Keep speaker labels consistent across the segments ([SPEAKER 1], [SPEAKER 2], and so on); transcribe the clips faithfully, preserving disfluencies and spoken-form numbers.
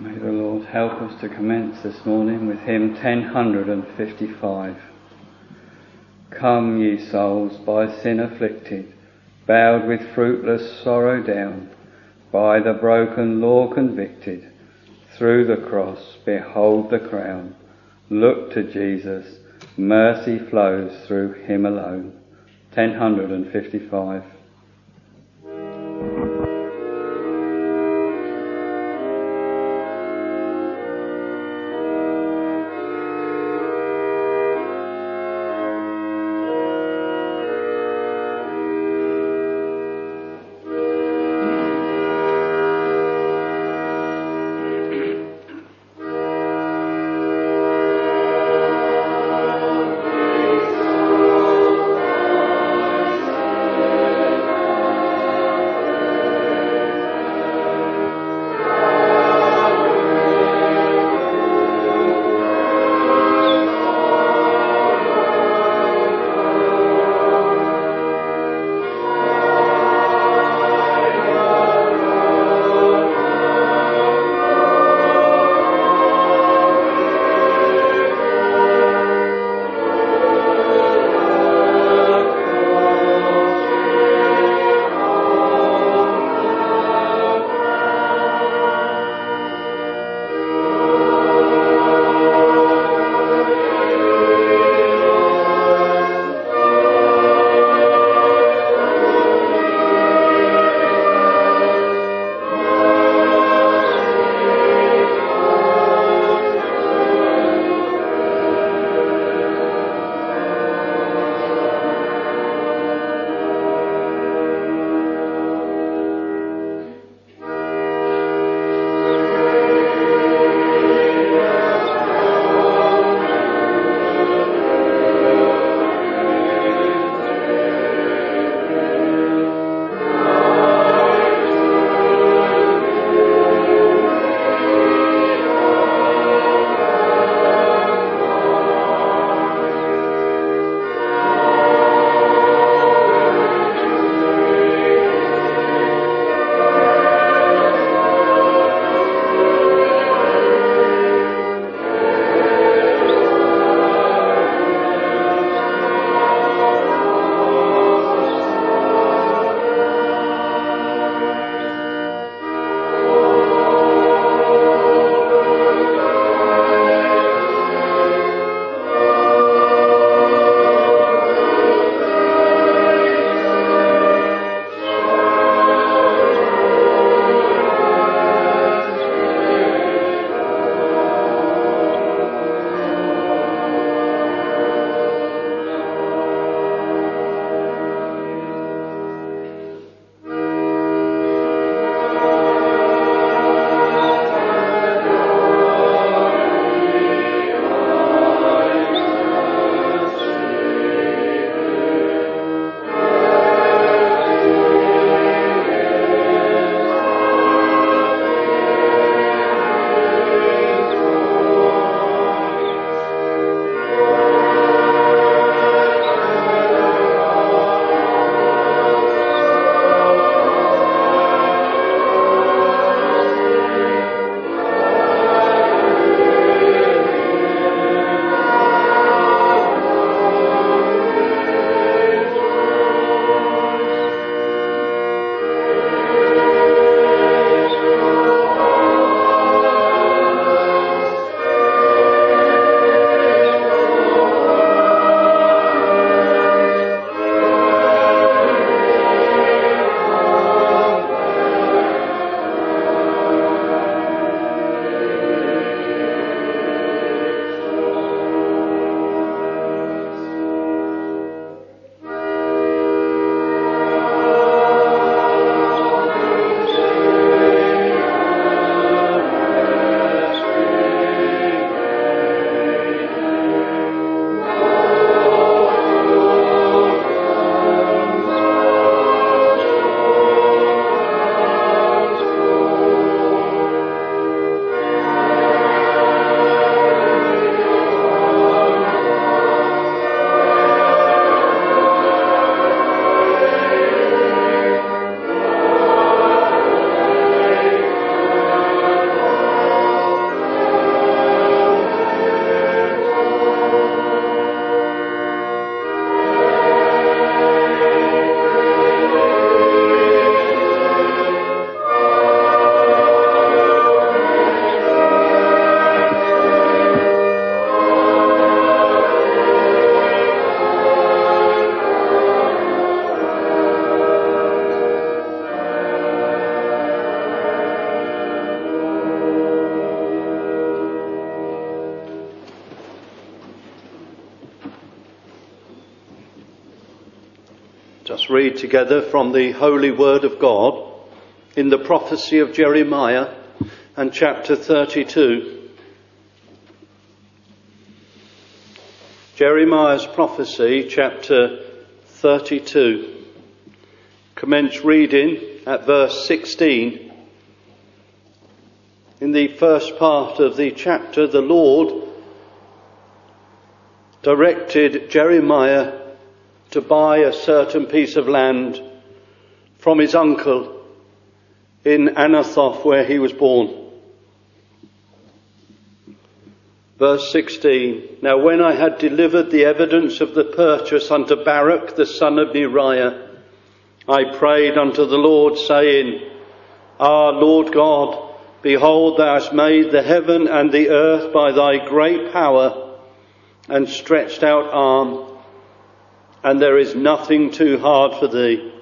[SPEAKER 1] May the Lord help us to commence this morning with hymn ten fifty-five. Come, ye souls, by sin afflicted, bowed with fruitless sorrow down, by the broken law convicted, through the cross behold the crown. Look to Jesus, mercy flows through him alone. ten fifty-five.
[SPEAKER 2] Thank Let us read together from the Holy Word of God in the prophecy of Jeremiah and chapter thirty-two. Jeremiah's prophecy, chapter thirty-two. Commence reading at verse sixteen. In the first part of the chapter, the Lord directed Jeremiah to buy a certain piece of land from his uncle in Anathoth, where he was born. Verse sixteen. Now when I had delivered the evidence of the purchase unto Baruch the son of Neriah, I prayed unto the Lord, saying, Ah, Lord God, behold, thou hast made the heaven and the earth by thy great power and stretched out arm, and there is nothing too hard for thee.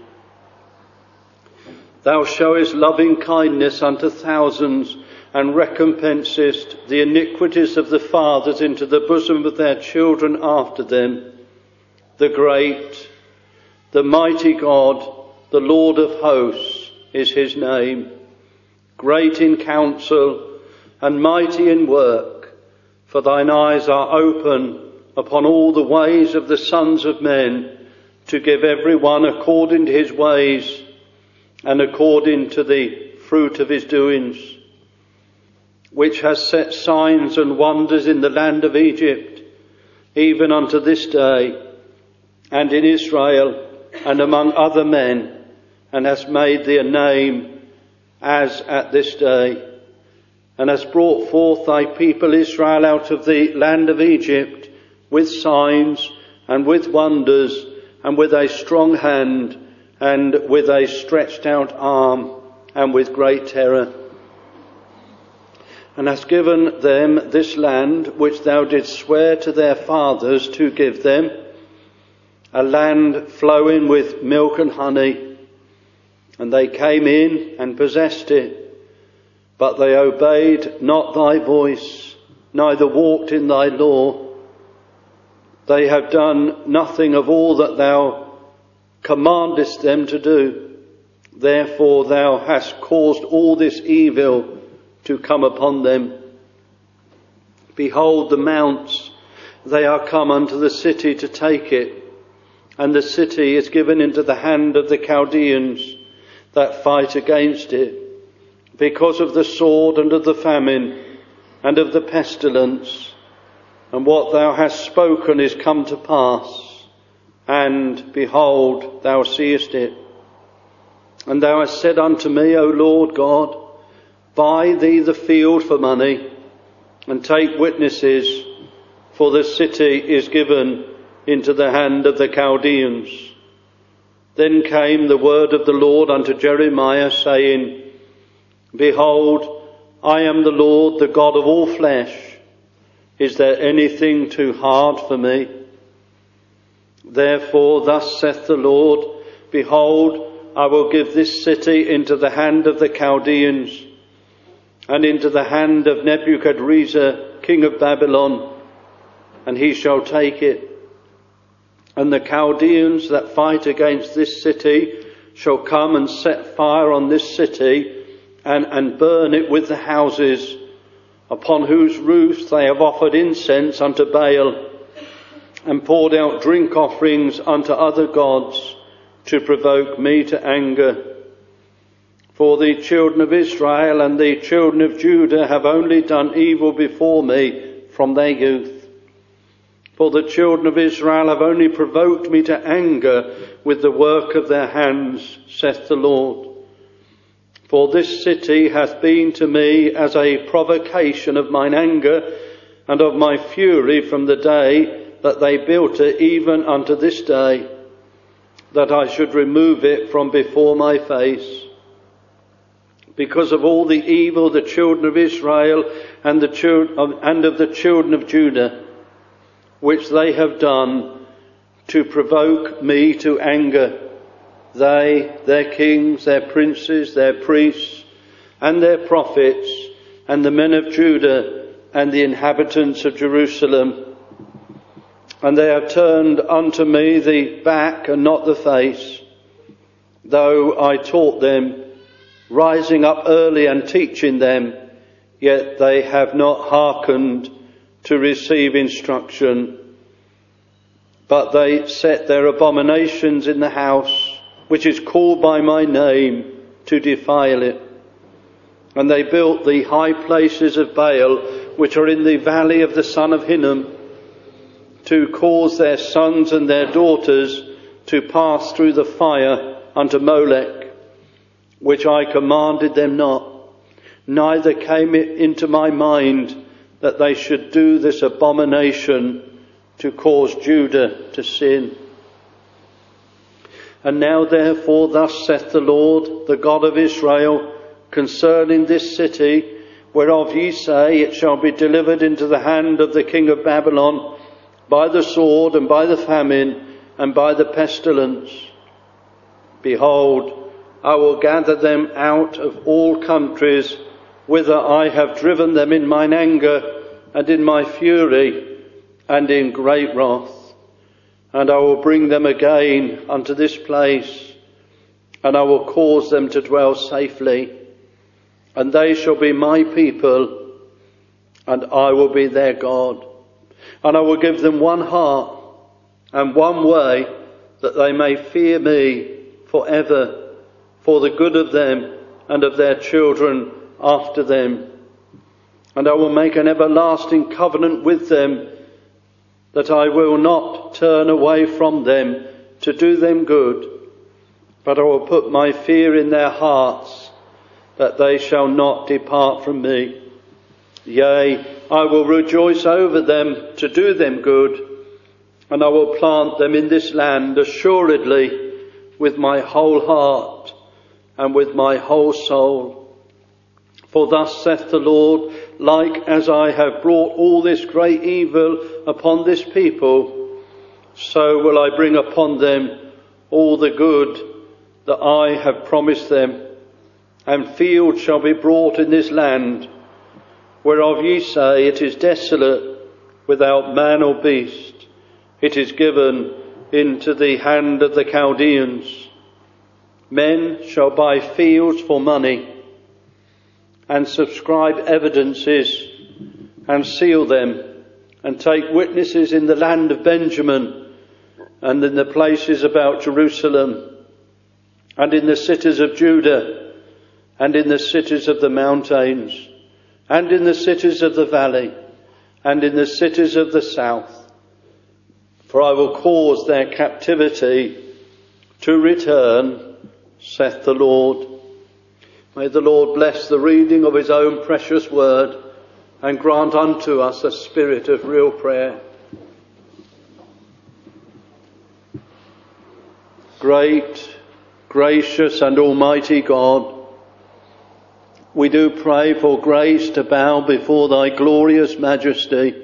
[SPEAKER 2] Thou showest loving kindness unto thousands, and recompensest the iniquities of the fathers into the bosom of their children after them. The great, the mighty God, the Lord of hosts is his name, great in counsel and mighty in work, for thine eyes are open upon all the ways of the sons of men, to give every one according to his ways and according to the fruit of his doings, which has set signs and wonders in the land of Egypt, even unto this day, and in Israel and among other men, and has made thee a name as at this day, and has brought forth thy people Israel out of the land of Egypt with signs and with wonders and with a strong hand and with a stretched out arm and with great terror, and hast given them this land which thou didst swear to their fathers to give them, a land flowing with milk and honey. And they came in and possessed it, but they obeyed not thy voice, neither walked in thy law. They have done nothing of all that thou commandest them to do. Therefore thou hast caused all this evil to come upon them. Behold the mounts, they are come unto the city to take it, and the city is given into the hand of the Chaldeans that fight against it, because of the sword and of the famine and of the pestilence. And what thou hast spoken is come to pass, and behold, thou seest it. And thou hast said unto me, O Lord God, buy thee the field for money, and take witnesses, for the city is given into the hand of the Chaldeans. Then came the word of the Lord unto Jeremiah, saying, Behold, I am the Lord, the God of all flesh. Is there anything too hard for me? Therefore thus saith the Lord, Behold, I will give this city into the hand of the Chaldeans, and into the hand of Nebuchadrezzar, king of Babylon, and he shall take it. And the Chaldeans that fight against this city shall come and set fire on this city, and, and burn it with the houses, upon whose roofs they have offered incense unto Baal, and poured out drink offerings unto other gods, to provoke me to anger. For the children of Israel and the children of Judah have only done evil before me from their youth. For the children of Israel have only provoked me to anger with the work of their hands, saith the Lord. For this city hath been to me as a provocation of mine anger and of my fury from the day that they built it, even unto this day, that I should remove it from before my face. Because of all the evil the children of Israel and the children and of the children of Judah, which they have done to provoke me to anger, they, their kings, their princes, their priests, and their prophets, and the men of Judah, and the inhabitants of Jerusalem. And they have turned unto me the back and not the face, though I taught them, rising up early and teaching them, yet they have not hearkened to receive instruction. But they set their abominations in the house, which is called by my name, to defile it. And they built the high places of Baal, which are in the valley of the son of Hinnom, to cause their sons and their daughters to pass through the fire unto Molech, which I commanded them not. Neither came it into my mind that they should do this abomination to cause Judah to sin. And now therefore thus saith the Lord, the God of Israel, concerning this city, whereof ye say, it shall be delivered into the hand of the king of Babylon, by the sword and by the famine and by the pestilence. Behold, I will gather them out of all countries, whither I have driven them in mine anger and in my fury and in great wrath. And I will bring them again unto this place, and I will cause them to dwell safely. And they shall be my people, and I will be their God. And I will give them one heart and one way, that they may fear me forever, for the good of them and of their children after them. And I will make an everlasting covenant with them, that I will not turn away from them to do them good, but I will put my fear in their hearts, that they shall not depart from me. Yea, I will rejoice over them to do them good, and I will plant them in this land assuredly with my whole heart and with my whole soul. For thus saith the Lord, like as I have brought all this great evil upon this people, so will I bring upon them all the good that I have promised them. And fields shall be brought in this land, whereof ye say, it is desolate, without man or beast. It is given into the hand of the Chaldeans. Men shall buy fields for money, and subscribe evidences, and seal them, and take witnesses in the land of Benjamin, and in the places about Jerusalem, and in the cities of Judah, and in the cities of the mountains, and in the cities of the valley, and in the cities of the south. For I will cause their captivity to return, saith the Lord. May the Lord bless the reading of his own precious word, and grant unto us a spirit of real prayer. Great, gracious and almighty God, we do pray for grace to bow before thy glorious majesty.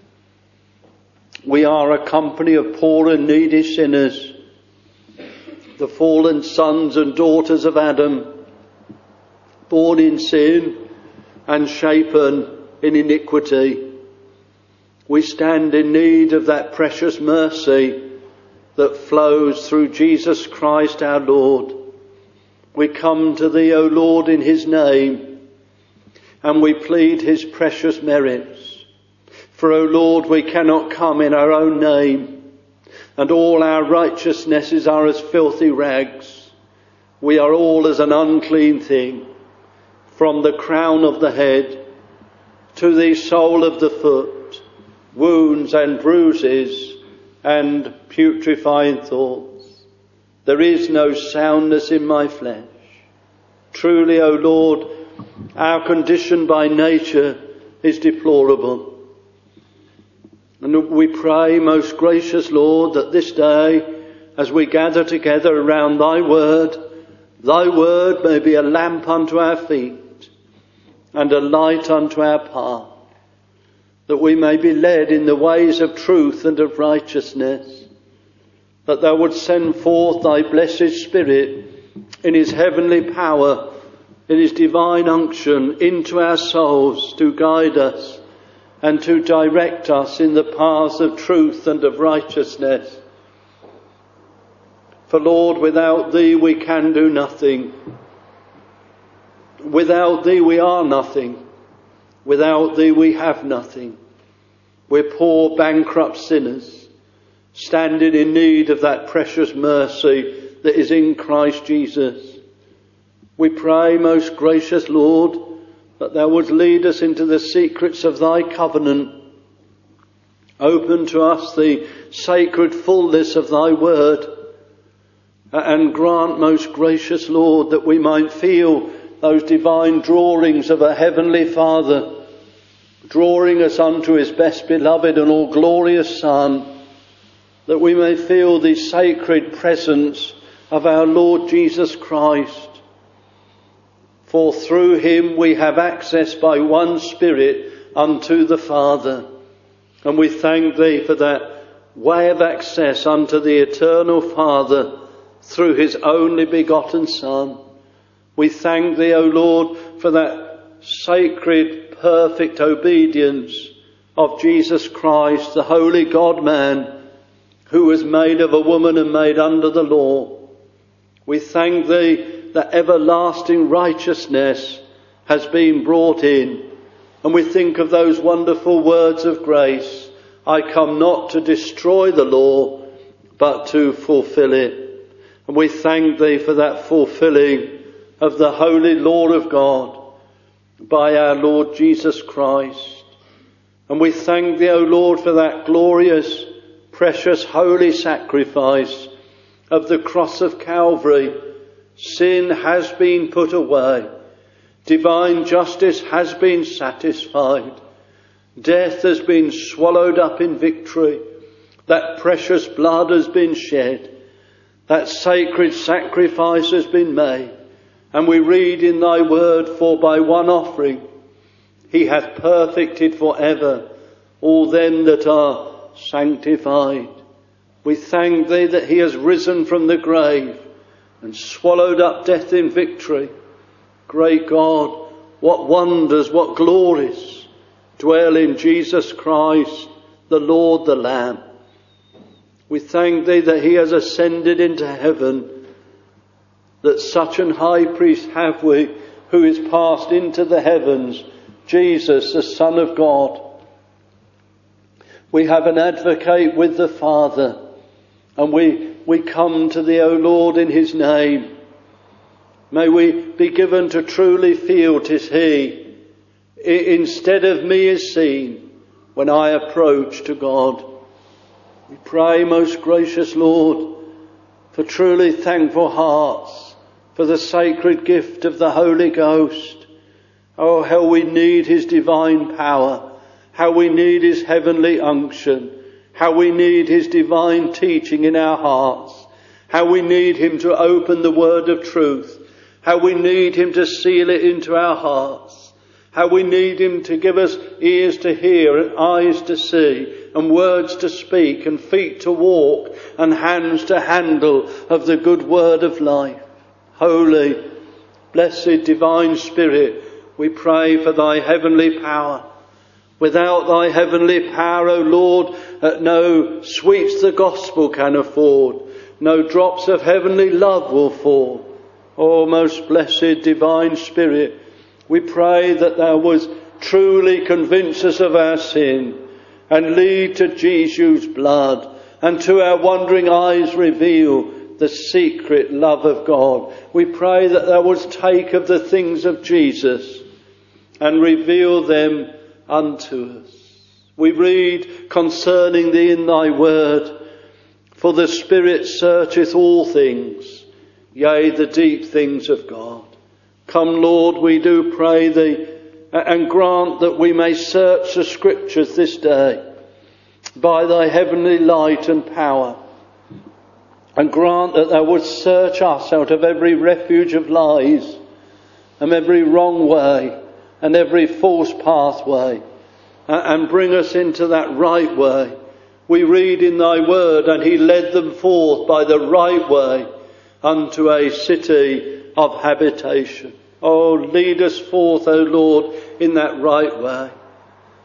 [SPEAKER 2] We are a company of poor and needy sinners, the fallen sons and daughters of Adam, born in sin and shapen in iniquity. We stand in need of that precious mercy that flows through Jesus Christ our Lord. We come to thee, O Lord, in his name, and we plead his precious merits. For, O Lord, we cannot come in our own name, and all our righteousnesses are as filthy rags. We are all as an unclean thing, from the crown of the head to the sole of the foot, wounds and bruises and putrefying thoughts. There is no soundness in my flesh. Truly, O Lord, our condition by nature is deplorable. And we pray, most gracious Lord, that this day, as we gather together around thy word, thy word may be a lamp unto our feet and a light unto our path, that we may be led in the ways of truth and of righteousness, that thou wouldst send forth thy blessed Spirit in his heavenly power, in his divine unction into our souls to guide us and to direct us in the paths of truth and of righteousness. For Lord, without thee we can do nothing. Without thee we are nothing. Without thee we have nothing. We're poor, bankrupt sinners, standing in need of that precious mercy that is in Christ Jesus. We pray, most gracious Lord, that thou wouldst lead us into the secrets of thy covenant. Open to us the sacred fullness of thy word, and grant, most gracious Lord, that we might feel those divine drawings of a heavenly Father, drawing us unto his best beloved and all glorious Son, that we may feel the sacred presence of our Lord Jesus Christ. For through him we have access by one Spirit unto the Father. And we thank thee for that way of access unto the eternal Father through his only begotten Son. We thank thee, O Lord, for that sacred, perfect obedience of Jesus Christ, the holy God-man, who was made of a woman and made under the law. We thank thee that everlasting righteousness has been brought in. And we think of those wonderful words of grace, I come not to destroy the law, but to fulfill it. And we thank thee for that fulfilling of the holy law of God by our Lord Jesus Christ. And we thank thee, O Lord, for that glorious, precious, holy sacrifice of the cross of Calvary. Sin has been put away. Divine justice has been satisfied. Death has been swallowed up in victory. That precious blood has been shed. That sacred sacrifice has been made. And we read in thy word, for by one offering he hath perfected for ever all them that are sanctified. We thank thee that he has risen from the grave and swallowed up death in victory. Great God, what wonders, what glories dwell in Jesus Christ, the Lord, the Lamb. We thank thee that he has ascended into heaven, that such an high priest have we, who is passed into the heavens, Jesus, the Son of God. We have an advocate with the Father, and we, we come to thee, O Lord, in his name. May we be given to truly feel 'tis he, instead of me, is seen when I approach to God. We pray, most gracious Lord, for truly thankful hearts, for the sacred gift of the Holy Ghost. Oh, how we need his divine power, how we need his heavenly unction, how we need his divine teaching in our hearts, how we need him to open the word of truth, how we need him to seal it into our hearts, how we need him to give us ears to hear and eyes to see and words to speak and feet to walk and hands to handle of the good word of life. Holy, blessed, divine Spirit, we pray for thy heavenly power. Without thy heavenly power, O Lord, no sweets the gospel can afford, no drops of heavenly love will fall. O most blessed divine Spirit, we pray that thou wouldst truly convince us of our sin and lead to Jesus' blood, and to our wondering eyes reveal the secret love of God. We pray that thou wouldst take of the things of Jesus and reveal them unto us. We read concerning thee in thy word, for the Spirit searcheth all things, yea, the deep things of God. Come, Lord, we do pray thee, and grant that we may search the Scriptures this day by thy heavenly light and power, and grant that thou wouldst search us out of every refuge of lies and every wrong way and every false pathway, and bring us into that right way. We read in thy word, and he led them forth by the right way unto a city of habitation. Oh, lead us forth, O Lord, in that right way.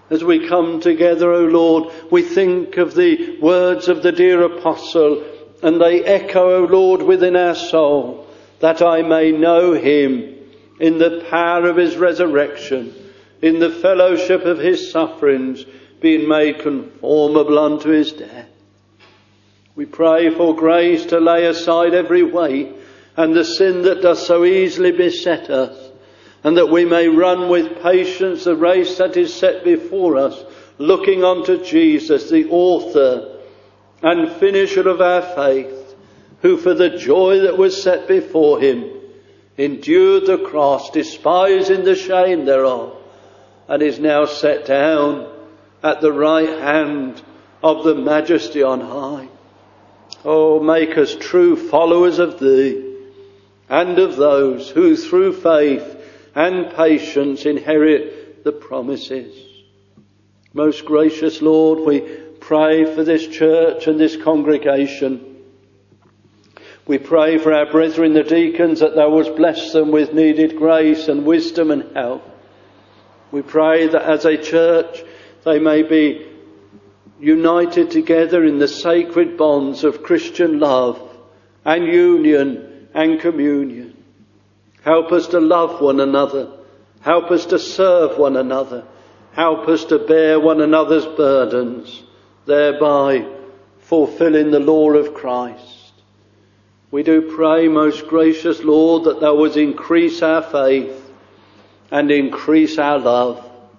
[SPEAKER 2] As we come together, O Lord, we think of the words of the dear apostle, and they echo, O Lord, within our soul, that I may know him in the power of his resurrection, in the fellowship of his sufferings, being made conformable unto his death. We pray for grace to lay aside every weight and the sin that does so easily beset us, and that we may run with patience the race that is set before us, looking unto Jesus, the author and finisher of our faith, who for the joy that was set before him endured the cross, despising the shame thereof, and is now set down at the right hand of the Majesty on high. Oh, make us true followers of thee, and of those who through faith and patience inherit the promises. Most gracious Lord, we pray for this church and this congregation. We pray for our brethren, the deacons, that thou wouldst bless them with needed grace and wisdom and help. We pray that as a church they may be united together in the sacred bonds of Christian love and union and communion. Help us to love one another. Help us to serve one another. Help us to bear one another's burdens, thereby fulfilling the law of Christ. We do pray, most gracious Lord, that thou wouldst increase our faith and increase our love.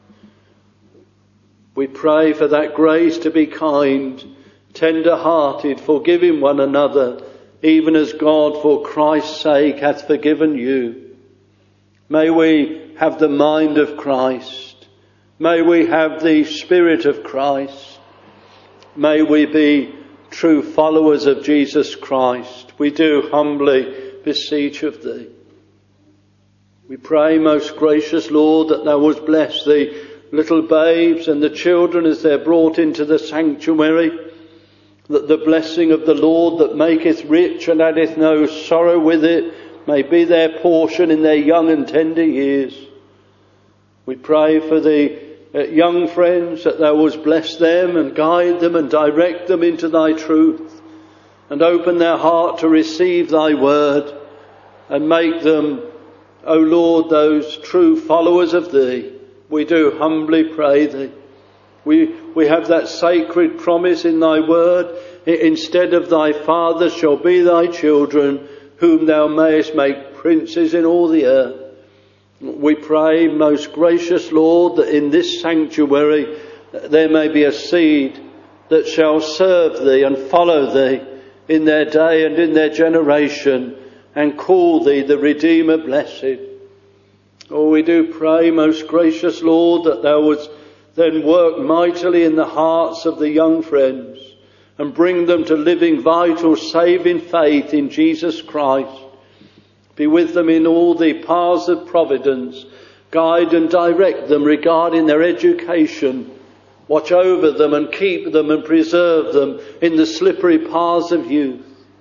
[SPEAKER 2] We pray for that grace to be kind, tender-hearted, forgiving one another, even as God for Christ's sake hath forgiven you. May we have the mind of Christ. May we have the Spirit of Christ. May we be true followers of Jesus Christ. We do humbly beseech of thee. We pray, most gracious Lord, that thou wouldst bless the little babes and the children as they're brought into the sanctuary, that the blessing of the Lord that maketh rich and addeth no sorrow with it may be their portion in their young and tender years. We pray for the uh, young friends, that thou wouldst bless them and guide them and direct them into thy truth, and open their heart to receive thy word, and make them, O Lord, those true followers of thee. We do humbly pray thee. We, we have that sacred promise in thy word. Instead of thy fathers shall be thy children, whom thou mayest make princes in all the earth. We pray, most gracious Lord, that in this sanctuary there may be a seed that shall serve thee and follow thee in their day and in their generation, and call thee the Redeemer blessed. Oh, we do pray, most gracious Lord, that thou wouldst then work mightily in the hearts of the young friends and bring them to living, vital, saving faith in Jesus Christ. Be with them in all the paths of providence. Guide and direct them regarding their education. Watch over them and keep them and preserve them in the slippery paths of youth.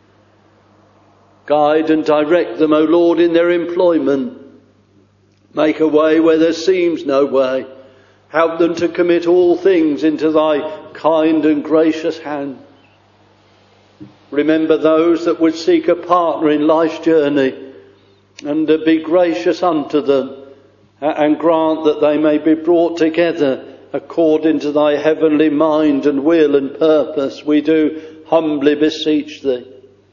[SPEAKER 2] Guide and direct them, O Lord, in their employment. Make a way where there seems no way. Help them to commit all things into thy kind and gracious hand. Remember those that would seek a partner in life's journey, and uh, be gracious unto them, uh, and grant that they may be brought together according to thy heavenly mind and will and purpose. We do humbly beseech thee.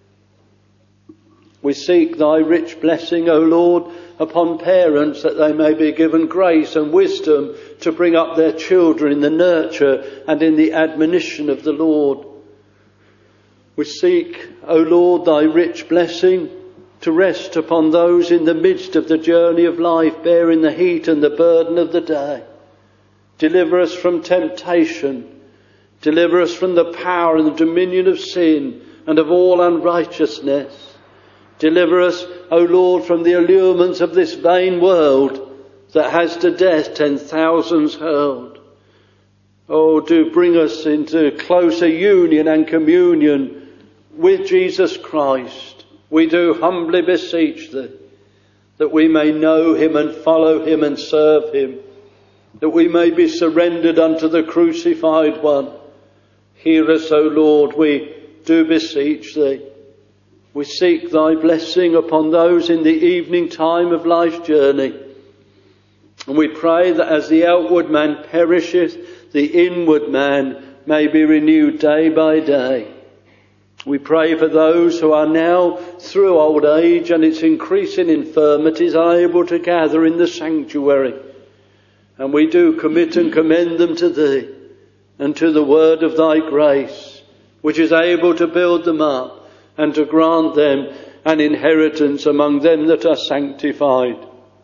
[SPEAKER 2] We seek thy rich blessing, O Lord, upon parents, that they may be given grace and wisdom to bring up their children in the nurture and in the admonition of the Lord. We seek, O Lord, thy rich blessing to rest upon those in the midst of the journey of life, bearing the heat and the burden of the day. Deliver us from temptation. Deliver us from the power and the dominion of sin and of all unrighteousness. Deliver us, O Lord, from the allurements of this vain world that has to death ten thousands hurled. Oh, do bring us into closer union and communion with Jesus Christ. We do humbly beseech thee, that we may know him and follow him and serve him that we may be surrendered unto the crucified one. Hear us, O Lord, we do beseech thee. We seek thy blessing upon those in the evening time of life's journey. And we pray that as the outward man perisheth, the inward man may be renewed day by day. We pray for those who are now, through old age and its increasing infirmities, unable to gather in the sanctuary. And we do commit and commend them to thee and to the word of thy grace, which is able to build them up and to grant them an inheritance among them that are sanctified.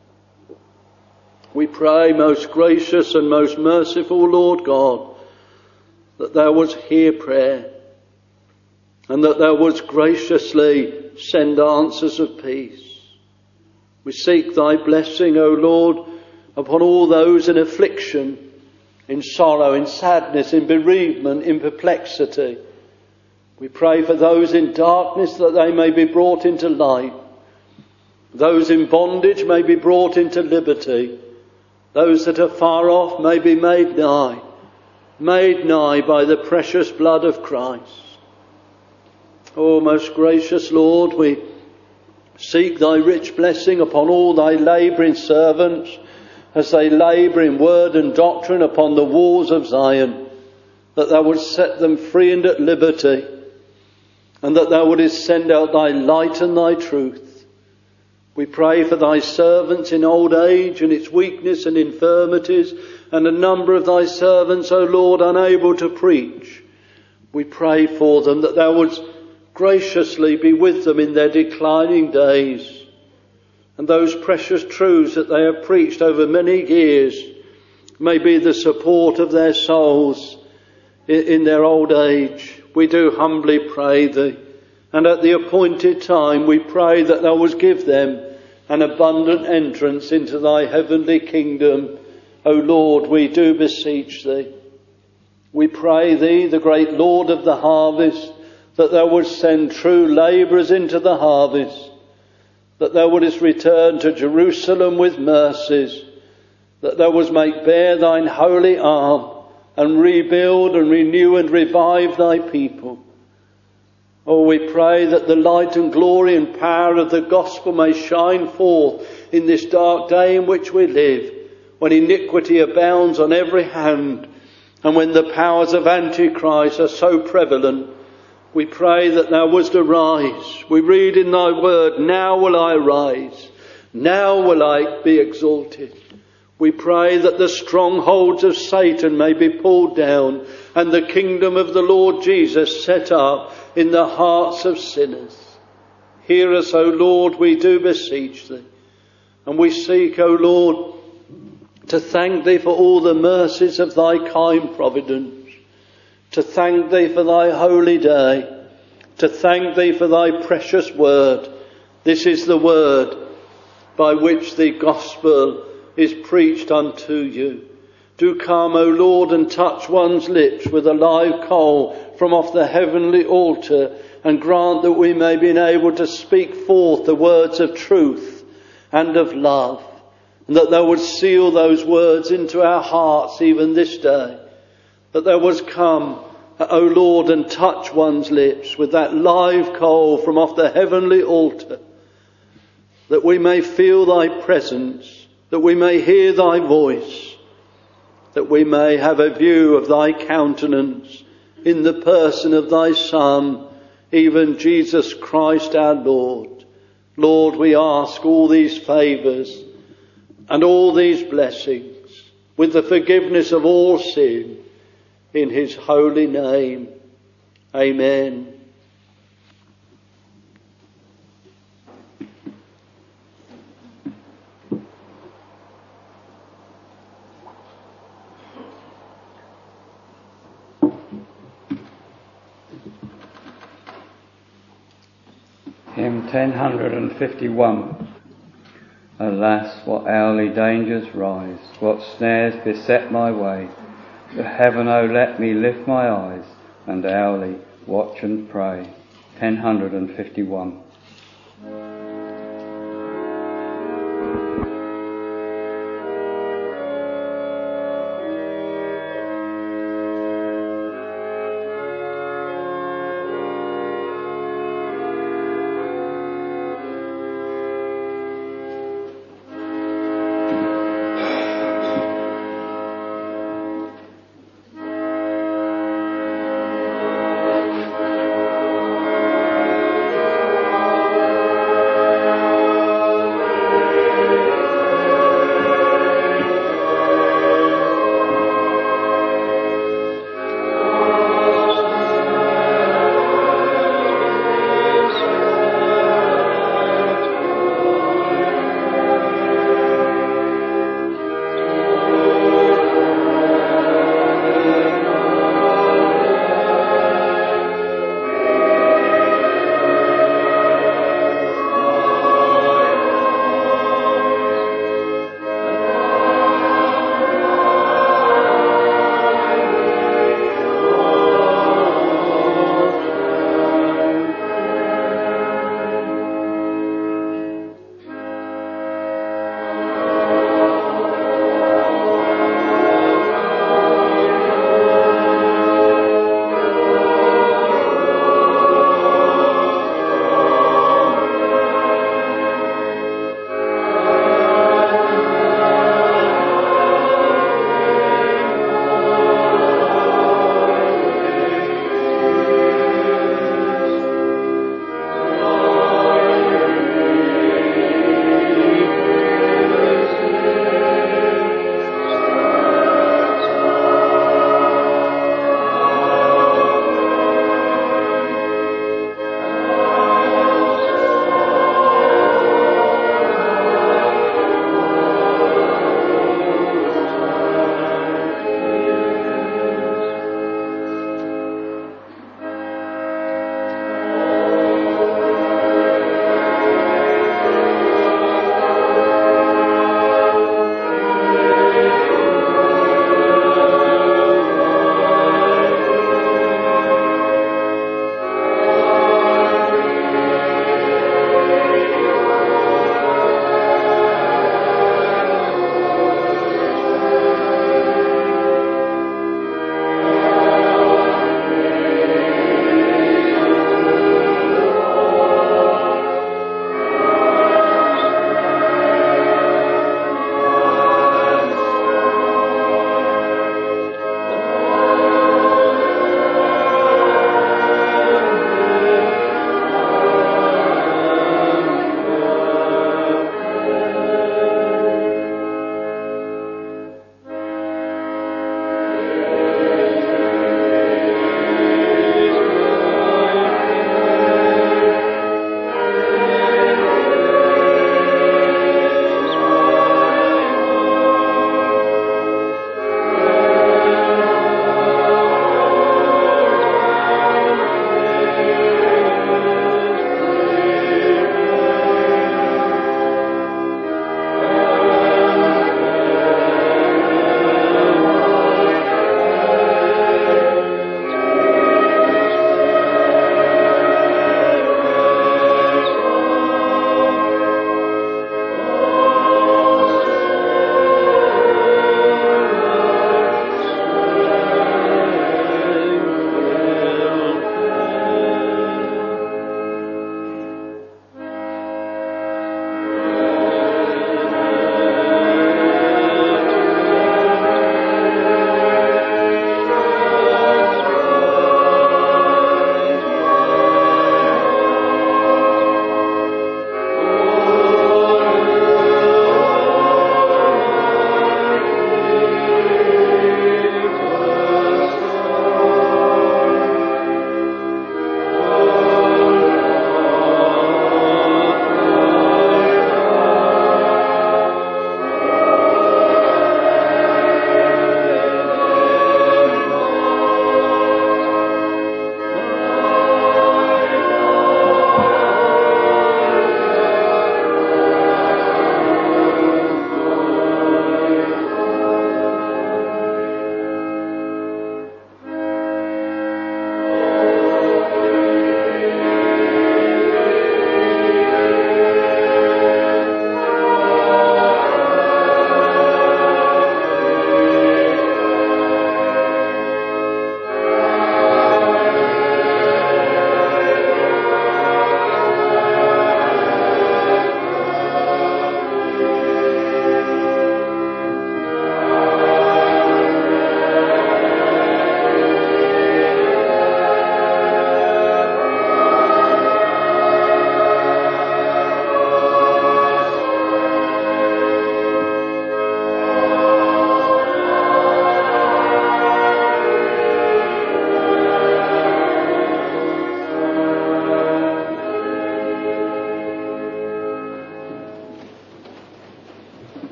[SPEAKER 2] We pray, most gracious and most merciful Lord God, that thou wouldst hear prayer and that thou wouldst graciously send answers of peace. We seek thy blessing, O Lord, upon all those in affliction, in sorrow, in sadness, in bereavement, in perplexity. We pray for those in darkness that they may be brought into light. Those in bondage may be brought into liberty. Those that are far off may be made nigh, made nigh by the precious blood of Christ. O most gracious Lord, we seek thy rich blessing upon all thy labouring servants as they labour in word and doctrine upon the walls of Zion, that thou wouldst set them free and at liberty, and that thou wouldst send out thy light and thy truth. We pray for thy servants in old age and its weakness and infirmities, and a number of thy servants, O Lord, unable to preach. We pray for them that thou wouldst graciously be with them in their declining days, and those precious truths that they have preached over many years may be the support of their souls in their old age. We do humbly pray thee, and at the appointed time we pray that thou wouldst give them an abundant entrance into thy heavenly kingdom. O Lord, we do beseech thee. We pray thee, the great Lord of the harvest, that thou wouldst send true labourers into the harvest, that thou wouldst return to Jerusalem with mercies, that thou wouldst make bare thine holy arm and rebuild and renew and revive thy people. Oh, we pray that the light and glory and power of the gospel may shine forth in this dark day in which we live, when iniquity abounds on every hand and when the powers of Antichrist are so prevalent. We pray that thou wouldst arise. We read in thy word, now will I rise, now will I be exalted. We pray that the strongholds of Satan may be pulled down and the kingdom of the Lord Jesus set up in the hearts of sinners. Hear us, O Lord, we do beseech thee. And we seek, O Lord, to thank thee for all the mercies of thy kind providence, to thank thee for thy holy day, to thank thee for thy precious word. This is the word by which the gospel is preached unto you. Do come, O Lord, and touch one's lips with a live coal from off the heavenly altar, and grant that we may be able to speak forth the words of truth and of love, and that thou wouldst seal those words into our hearts even this day, that thou wouldst come, O Lord, and touch one's lips with that live coal from off the heavenly altar, that we may feel thy presence, that we may hear thy voice, that we may have a view of thy countenance in the person of thy Son, even Jesus Christ our Lord. Lord, we ask all these favours and all these blessings with the forgiveness of all sin in his holy name. Amen.
[SPEAKER 1] Hymn ten fifty-one. Alas, what hourly dangers rise, what snares beset my way. To heaven, oh, let me lift my eyes, and hourly watch and pray. ten fifty-one.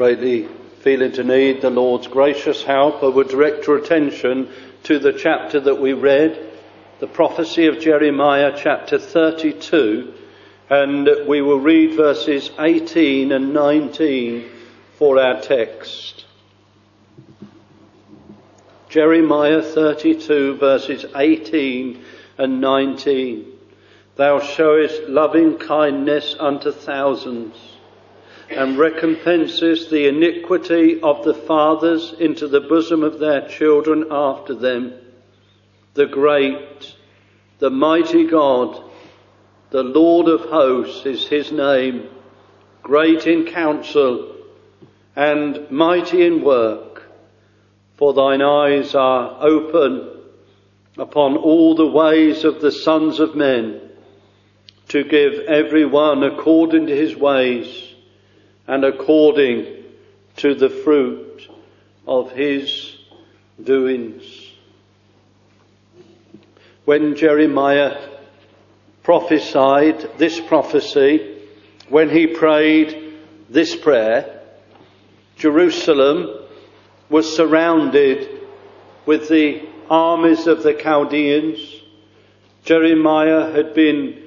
[SPEAKER 2] greatly feeling to need the Lord's gracious help, I would direct your attention to the chapter that we read, the prophecy of Jeremiah, chapter thirty-two, and we will read verses eighteen and nineteen for our text. Jeremiah thirty-two, verses eighteen and nineteen. Thou showest loving kindness unto thousands, and recompensest the iniquity of the fathers into the bosom of their children after them. The great, the mighty God, the Lord of hosts is his name, great in counsel and mighty in work. For thine eyes are open upon all the ways of the sons of men, to give every one according to his ways, and according to the fruit of his doings. When Jeremiah prophesied this prophecy, when he prayed this prayer, Jerusalem was surrounded with the armies of the Chaldeans. Jeremiah had been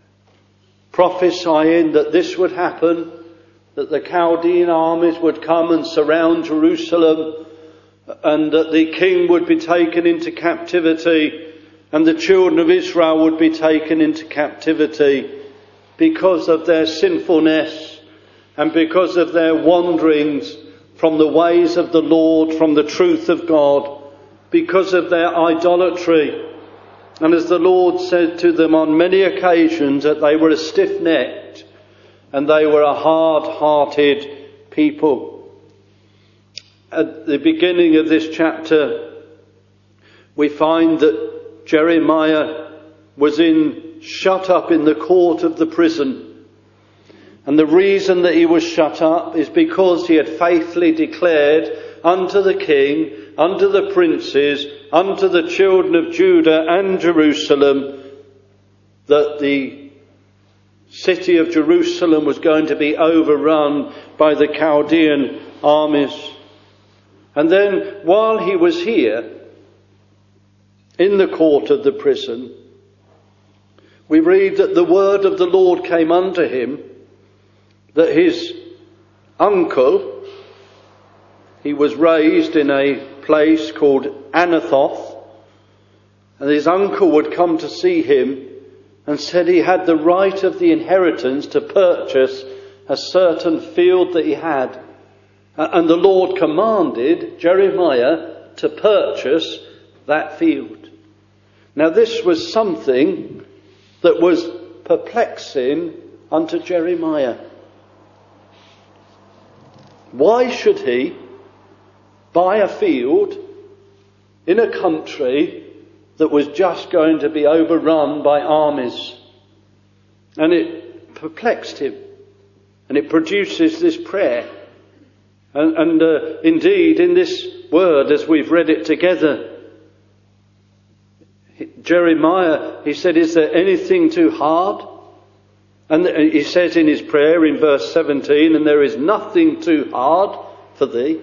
[SPEAKER 2] prophesying that this would happen, that the Chaldean armies would come and surround Jerusalem, and that the king would be taken into captivity, and the children of Israel would be taken into captivity because of their sinfulness and because of their wanderings from the ways of the Lord, from the truth of God, because of their idolatry. And as the Lord said to them on many occasions, that they were a stiff-necked and they were a hard-hearted people. At the beginning of this chapter, we find that Jeremiah was in shut up in the court of the prison. And the reason that he was shut up is because he had faithfully declared unto the king, unto the princes, unto the children of Judah and Jerusalem, that the city of Jerusalem was going to be overrun by the Chaldean armies. And then while he was here, in the court of the prison, we read that the word of the Lord came unto him, that his uncle, he was raised in a place called Anathoth, and his uncle would come to see him and said he had the right of the inheritance to purchase a certain field that he had. And the Lord commanded Jeremiah to purchase that field. Now this was something that was perplexing unto Jeremiah. Why should he buy a field in a country that was just going to be overrun by armies? And it perplexed him. And it produces this prayer. And, and uh, indeed, in this word, as we've read it together, Jeremiah, he said, is there anything too hard? And he says in his prayer in verse seventeen, and there is nothing too hard for thee.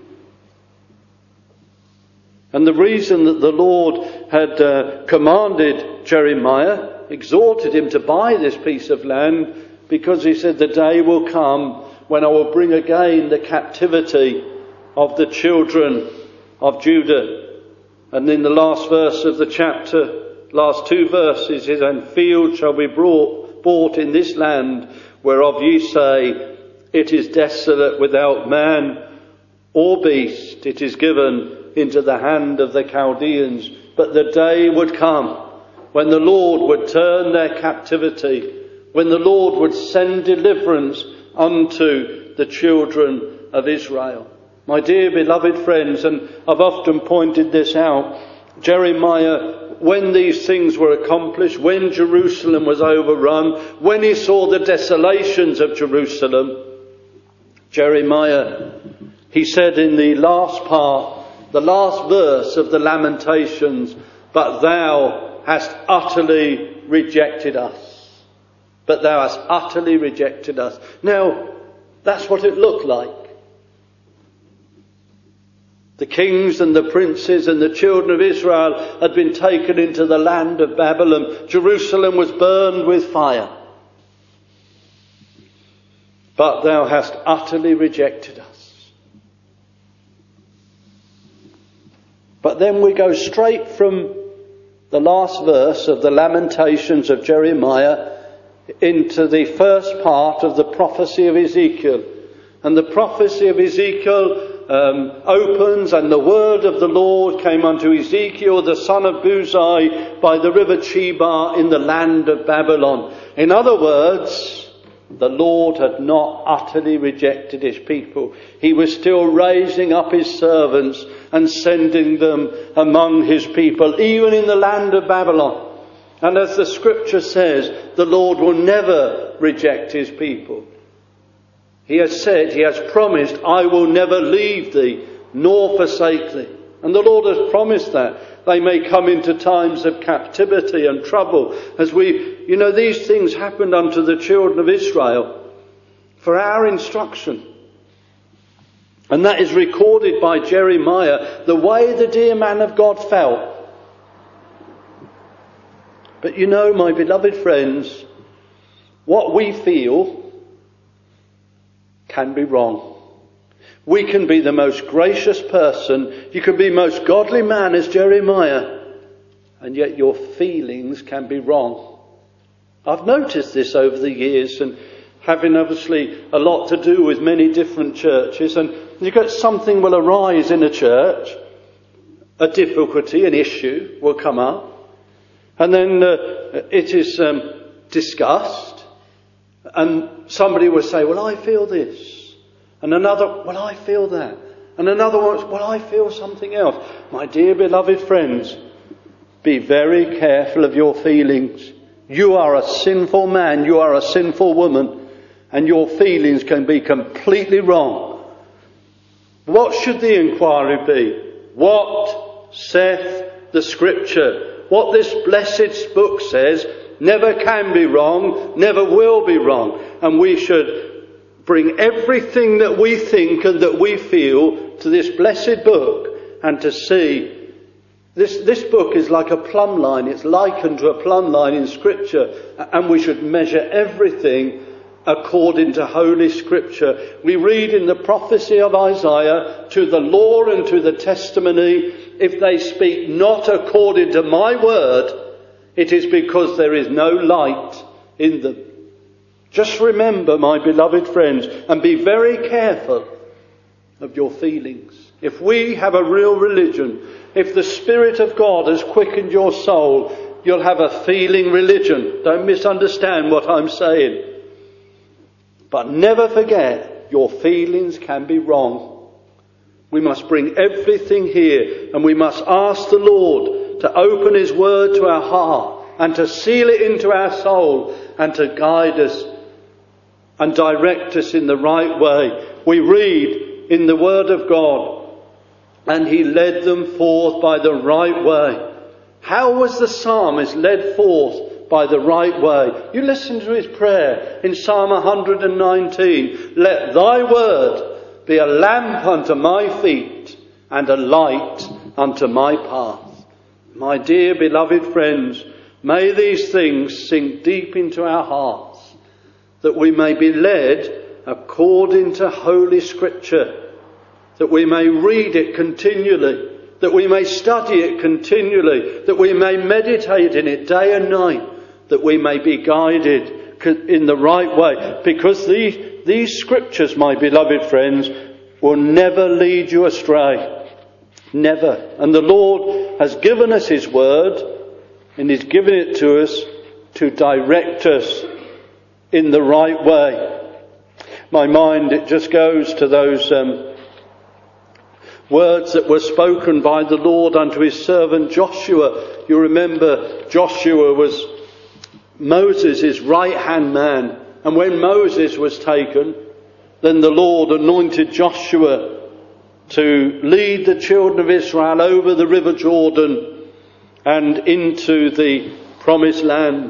[SPEAKER 2] And the reason that the Lord had uh, commanded Jeremiah, exhorted him to buy this piece of land, because he said, the day will come when I will bring again the captivity of the children of Judah. And in the last verse of the chapter, last two verses, is, and fields shall be brought, bought in this land, whereof ye say, it is desolate without man or beast, it is given into the hand of the Chaldeans. But the day would come when the Lord would turn their captivity, when the Lord would send deliverance unto the children of Israel. My dear beloved friends, and I've often pointed this out, Jeremiah, when these things were accomplished, when Jerusalem was overrun, when he saw the desolations of Jerusalem, Jeremiah, he said in the last part, the last verse of the Lamentations, but thou hast utterly rejected us. But thou hast utterly rejected us. Now, that's what it looked like. The kings and the princes and the children of Israel had been taken into the land of Babylon. Jerusalem was burned with fire. But thou hast utterly rejected us. But then we go straight from the last verse of the Lamentations of Jeremiah into the first part of the prophecy of Ezekiel. And the prophecy of Ezekiel um, opens, and the word of the Lord came unto Ezekiel, the son of Buzi, by the river Chebar in the land of Babylon. In other words, the Lord had not utterly rejected his people. He was still raising up his servants and sending them among his people, even in the land of Babylon. And as the scripture says, the Lord will never reject his people. He has said, he has promised, I will never leave thee nor forsake thee. And the Lord has promised that. They may come into times of captivity and trouble. As we, you know, these things happened unto the children of Israel for our instruction. And that is recorded by Jeremiah, the way the dear man of God felt. But you know, my beloved friends, what we feel can be wrong. We can be the most gracious person. You can be the most godly man as Jeremiah. And yet your feelings can be wrong. I've noticed this over the years, and having obviously a lot to do with many different churches. And you get something will arise in a church. A difficulty, an issue will come up. And then uh, it is um, discussed. And somebody will say, well, I feel this. And another, well, I feel that. And another one, well, I feel something else. My dear beloved friends, be very careful of your feelings. You are a sinful man, you are a sinful woman, and your feelings can be completely wrong. What should the inquiry be? What saith the scripture? What this blessed book says never can be wrong, never will be wrong. And we should bring everything that we think and that we feel to this blessed book, and to see this, this book is like a plumb line. It's likened to a plumb line in scripture, and we should measure everything according to Holy Scripture. We read in the prophecy of Isaiah, to the law and to the testimony, if they speak not according to my word, it is because there is no light in them. Just remember, my beloved friends, and be very careful of your feelings. If we have a real religion, if the Spirit of God has quickened your soul, you'll have a feeling religion. Don't misunderstand what I'm saying. But never forget, your feelings can be wrong. We must bring everything here, and we must ask the Lord to open his word to our heart and to seal it into our soul and to guide us and direct us in the right way. We read in the word of God, and he led them forth by the right way. How was the psalmist led forth by the right way? You listen to his prayer in Psalm one hundred nineteen. Let thy word be a lamp unto my feet and a light unto my path. My dear beloved friends, may these things sink deep into our hearts, that we may be led according to Holy Scripture, that we may read it continually, that we may study it continually, that we may meditate in it day and night, that we may be guided in the right way. Because these, these scriptures, my beloved friends, will never lead you astray. Never. And the Lord has given us his word, and he's given it to us to direct us in the right way. My mind, it just goes to those um, words that were spoken by the Lord unto his servant Joshua. You remember Joshua was Moses' right-hand man. And when Moses was taken, then the Lord anointed Joshua to lead the children of Israel over the river Jordan and into the promised land.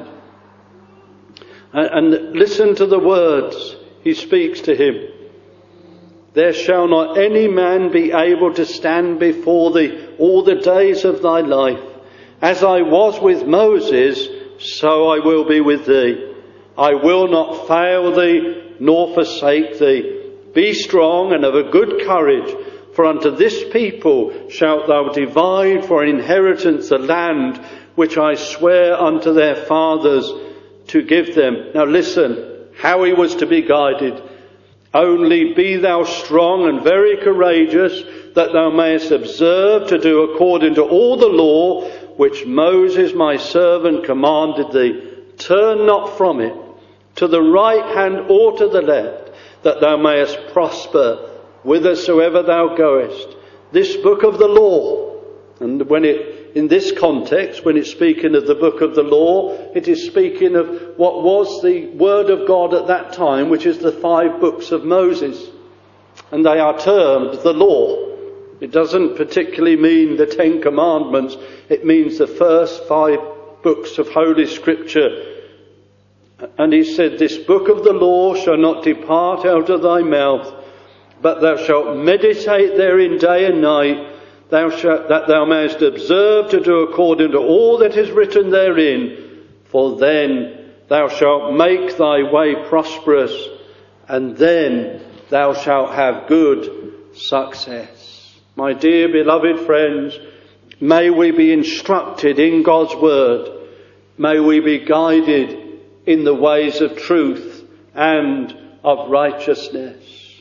[SPEAKER 2] And, and listen to the words he speaks to him. there shall not any man be able to stand before thee all the days of thy life. As I was with Moses, so I will be with thee. I will not fail thee, nor forsake thee. Be strong and of a good courage, for unto this people shalt thou divide for an inheritance the land which I swear unto their fathers to give them. Now listen, how he was to be guided. Only be thou strong and very courageous, that thou mayest observe to do according to all the law which Moses my servant commanded thee. Turn not from it, to the right hand or to the left, that thou mayest prosper whithersoever thou goest. This book of the law, and when it, in this context, when it's speaking of the book of the law, it is speaking of what was the word of God at that time, which is the five books of Moses. And they are termed the law. It doesn't particularly mean the Ten Commandments. It means the first five books of Holy Scripture. And he said, this book of the law shall not depart out of thy mouth, but thou shalt meditate therein day and night, thou shalt, that thou mayest observe to do according to all that is written therein. For then thou shalt make thy way prosperous, and then thou shalt have good success. My dear beloved friends, may we be instructed in God's word. May we be guided in the ways of truth and of righteousness.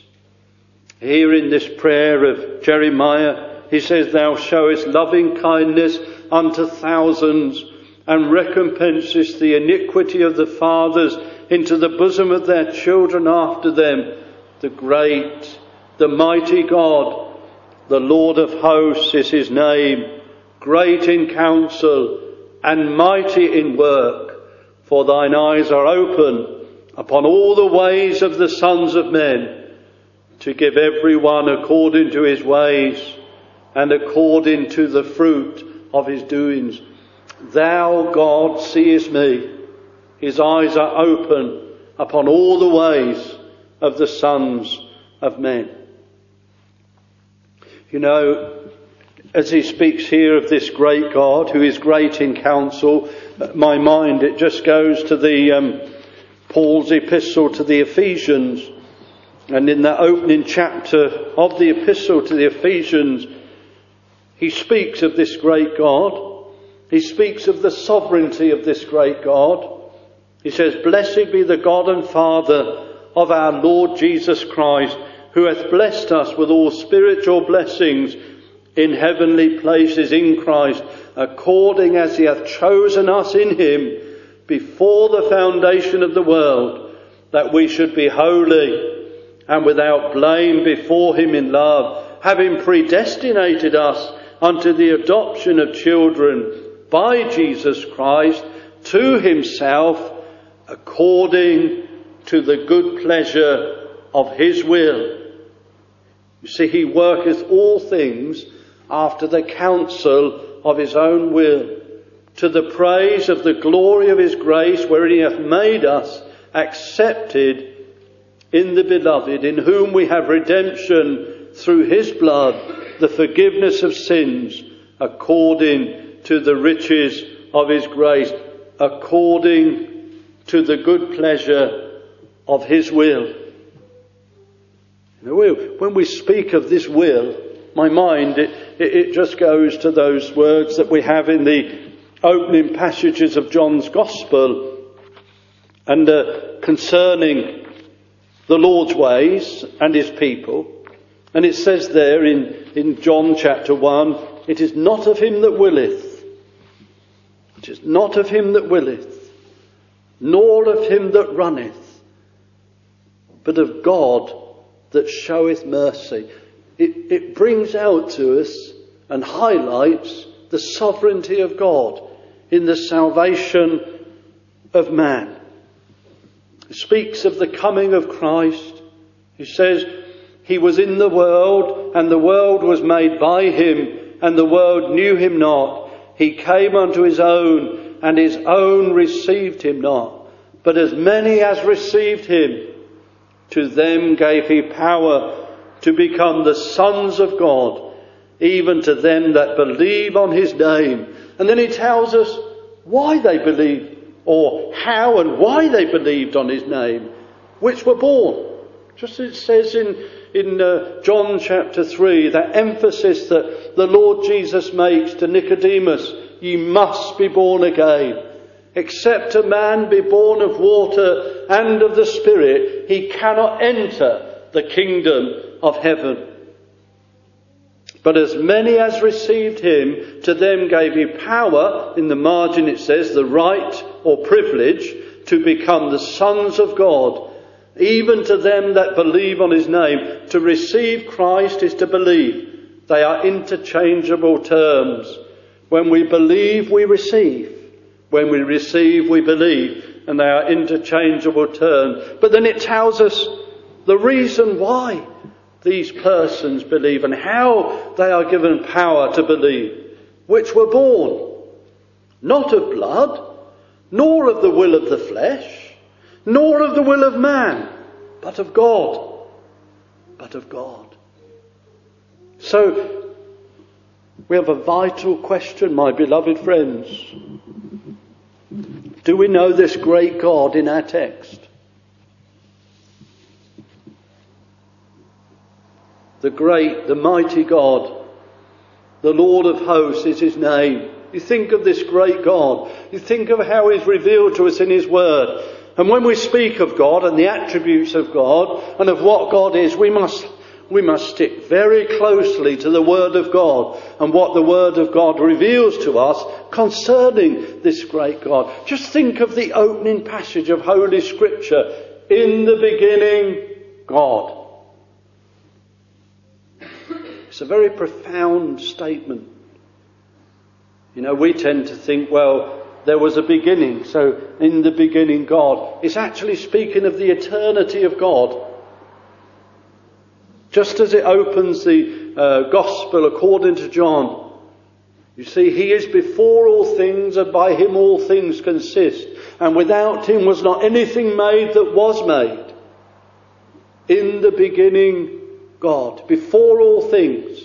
[SPEAKER 2] Here in this prayer of Jeremiah, he says, thou showest loving kindness unto thousands, and recompensest the iniquity of the fathers into the bosom of their children after them. The great, the mighty God, the Lord of hosts is his name, great in counsel and mighty in work. For thine eyes are open upon all the ways of the sons of men, to give every one according to his ways and according to the fruit of his doings. Thou, God, seest me. His eyes are open upon all the ways of the sons of men. You know, as he speaks here of this great God who is great in counsel, my mind, it just goes to the um, Paul's epistle to the Ephesians. And in that opening chapter of the epistle to the Ephesians, he speaks of this great God. He speaks of the sovereignty of this great God. He says, blessed be the God and Father of our Lord Jesus Christ, who hath blessed us with all spiritual blessings in heavenly places in Christ, according as he hath chosen us in him before the foundation of the world, that we should be holy and without blame before him in love, having predestinated us unto the adoption of children by Jesus Christ to himself, according to the good pleasure of his will. You see, he worketh all things after the counsel of his own will, to the praise of the glory of his grace, wherein he hath made us accepted in the beloved, in whom we have redemption through his blood, the forgiveness of sins, according to the riches of his grace, according to the good pleasure of his will. When we speak of this will, my mind, it, it, it just goes to those words that we have in the opening passages of John's Gospel, and uh, concerning the Lord's ways and his people. And it says there in, in John chapter one, it is not of him that willeth, it is not of him that willeth, nor of him that runneth, but of God that showeth mercy. It, it brings out to us and highlights the sovereignty of God in the salvation of man. It speaks of the coming of Christ. He says, he was in the world, and the world was made by him, and the world knew him not. He came unto his own, and his own received him not. But as many as received him, to them gave he power to become the sons of God, even to them that believe on his name. And then he tells us why they believed, or how and why they believed on his name, which were born. Just as it says in, in uh, John chapter three, that emphasis that the Lord Jesus makes to Nicodemus, ye must be born again. Except a man be born of water and of the Spirit, he cannot enter the kingdom of heaven. But as many as received him, to them gave he power, in the margin it says, the right or privilege to become the sons of God, even to them that believe on his name. To receive Christ is to believe. They are interchangeable terms. When we believe, we receive. When we receive, we believe. And they are interchangeable terms. But then it tells us the reason why these persons believe and how they are given power to believe, which were born not of blood, nor of the will of the flesh, nor of the will of man, but of God. But of God. So, we have a vital question, my beloved friends. Do we know this great God in our text? The great, the mighty God, the Lord of hosts is his name. You think of this great God. You think of how he's revealed to us in his word. And when we speak of God and the attributes of God and of what God is, we must we must stick very closely to the word of God and what the word of God reveals to us concerning this great God. Just think of the opening passage of Holy Scripture. In the beginning, God. It's a very profound statement. You know, we tend to think, well, there was a beginning, so in the beginning God. It's actually speaking of the eternity of God. Just as it opens the uh, Gospel according to John. You see, he is before all things, and by him all things consist. And without him was not anything made that was made. In the beginning, God, before all things.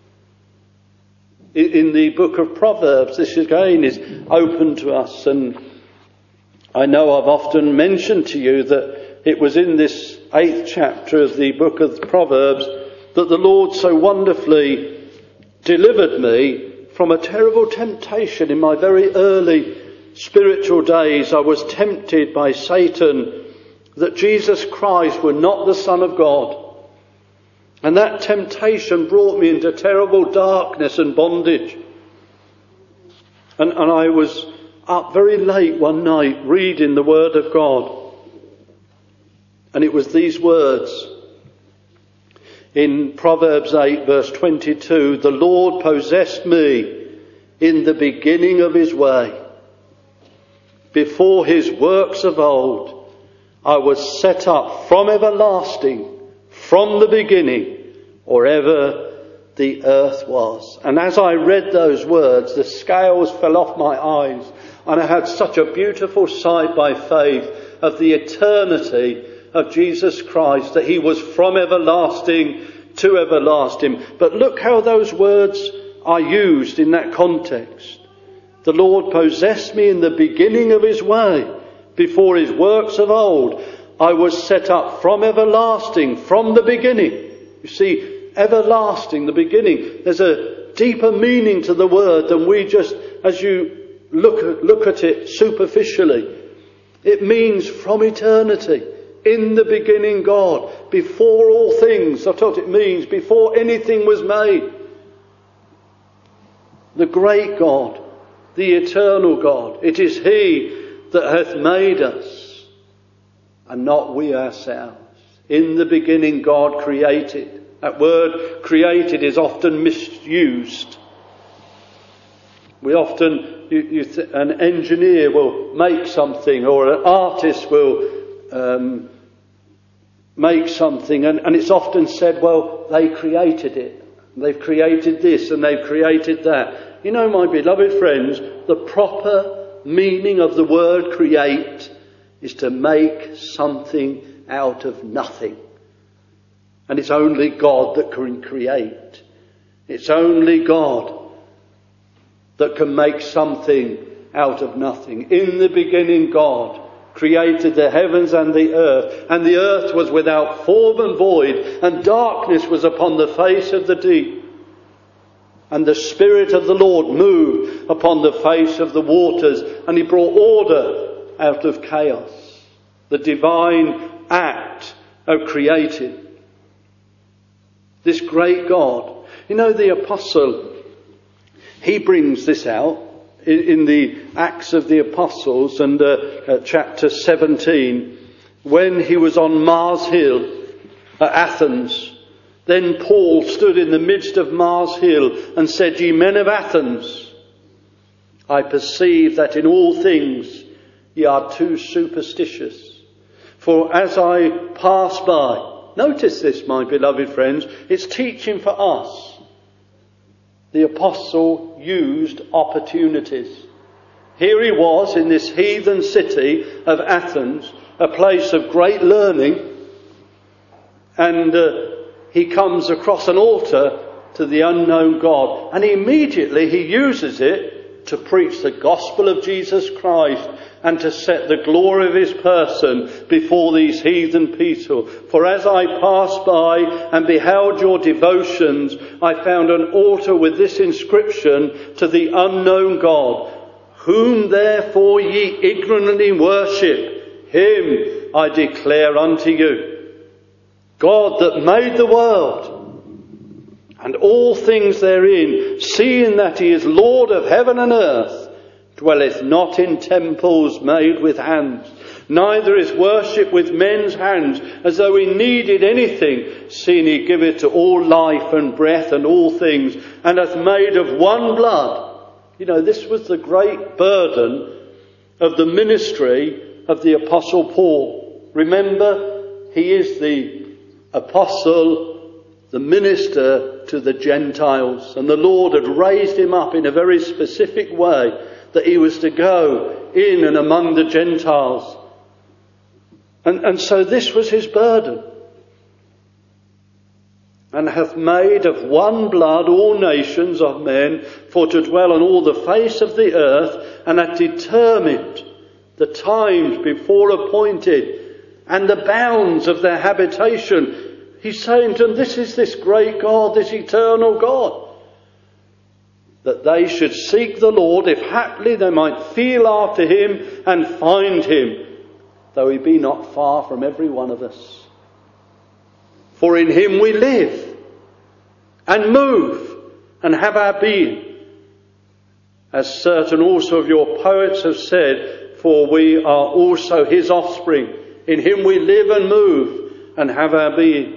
[SPEAKER 2] In the book of Proverbs, this again is open to us, and I know I've often mentioned to you that it was in this eighth chapter of the book of Proverbs that the Lord so wonderfully delivered me from a terrible temptation. In my very early spiritual days, I was tempted by Satan that Jesus Christ were not the Son of God. And that temptation brought me into terrible darkness and bondage. And, and I was up very late one night reading the Word of God. And it was these words in Proverbs eight verse twenty-two, the Lord possessed me in the beginning of his way. Before his works of old, I was set up from everlasting, from the beginning, or ever the earth was. And as I read those words, the scales fell off my eyes, and I had such a beautiful sight by faith of the eternity of Jesus Christ, that he was from everlasting to everlasting. But look how those words are used in that context. The Lord possessed me in the beginning of his way, before his works of old. I was set up from everlasting, from the beginning. You see, everlasting, the beginning. There's a deeper meaning to the word than we just, as you look at, look at it superficially. It means from eternity. In the beginning God. Before all things. That's what it means. Before anything was made. The great God. The eternal God. It is he that hath made us, and not we ourselves. In the beginning God created. That word created is often misused. We often, you, you th- an engineer will make something, or an artist will um, make something, and, and it's often said, well, they created it. They've created this and they've created that. You know, my beloved friends, the proper meaning of the word create is to make something out of nothing. And it's only God that can create. It's only God that can make something out of nothing. In the beginning, God created the heavens and the earth, and the earth was without form and void, and darkness was upon the face of the deep. And the Spirit of the Lord moved upon the face of the waters, and he brought order out of chaos. The divine act of creating. This great God. You know, the apostle, he brings this out in, in the Acts of the Apostles and uh, uh, chapter seventeen, when he was on Mars Hill at Athens. Then Paul stood in the midst of Mars Hill and said, "Ye men of Athens, I perceive that in all things ye are too superstitious. For as I pass by," notice this, my beloved friends, it's teaching for us. The apostle used opportunities. Here he was in this heathen city of Athens, a place of great learning, and uh, he comes across an altar to the unknown God, and immediately he uses it to preach the gospel of Jesus Christ and to set the glory of his person before these heathen people. "For as I passed by and beheld your devotions, I found an altar with this inscription, to the unknown God, whom therefore ye ignorantly worship, him I declare unto you. God that made the world and all things therein, seeing that he is Lord of heaven and earth, dwelleth not in temples made with hands, neither is worship with men's hands, as though he needed anything, seeing he giveth to all life and breath and all things, and hath made of one blood." You know, this was the great burden of the ministry of the Apostle Paul. Remember, he is the apostle, the minister to the Gentiles, and the Lord had raised him up in a very specific way, that he was to go in and among the Gentiles. And, and so this was his burden. "And hath made of one blood all nations of men, for to dwell on all the face of the earth, and hath determined the times before appointed, and the bounds of their habitation." He's saying to them, this is this great God, this eternal God, that they should seek the Lord, if haply they might feel after him and find him, though he be not far from every one of us. "For in him we live and move and have our being. As certain also of your poets have said, for we are also his offspring. In him we live and move and have our being.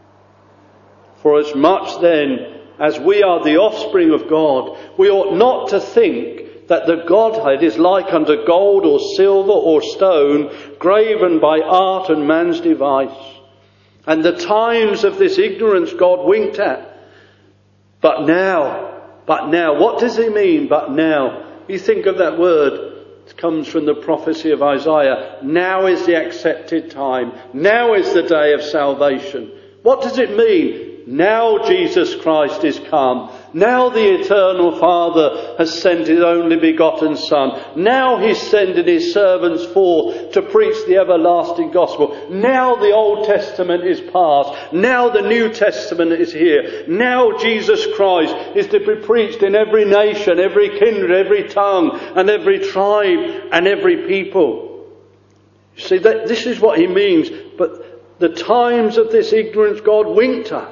[SPEAKER 2] For as much then as we are the offspring of God, we ought not to think that the Godhead is like unto gold or silver or stone, graven by art and man's device. And the times of this ignorance God winked at. But now, but now, what does he mean, but now? You think of that word, it comes from the prophecy of Isaiah. Now is the accepted time. Now is the day of salvation. What does it mean? Now Jesus Christ is come. Now the eternal Father has sent his only begotten Son. Now he's sending his servants forth to preach the everlasting gospel. Now the Old Testament is past. Now the New Testament is here. Now Jesus Christ is to be preached in every nation, every kindred, every tongue, and every tribe, and every people. You see, that this is what he means. But the times of this ignorance God winked at.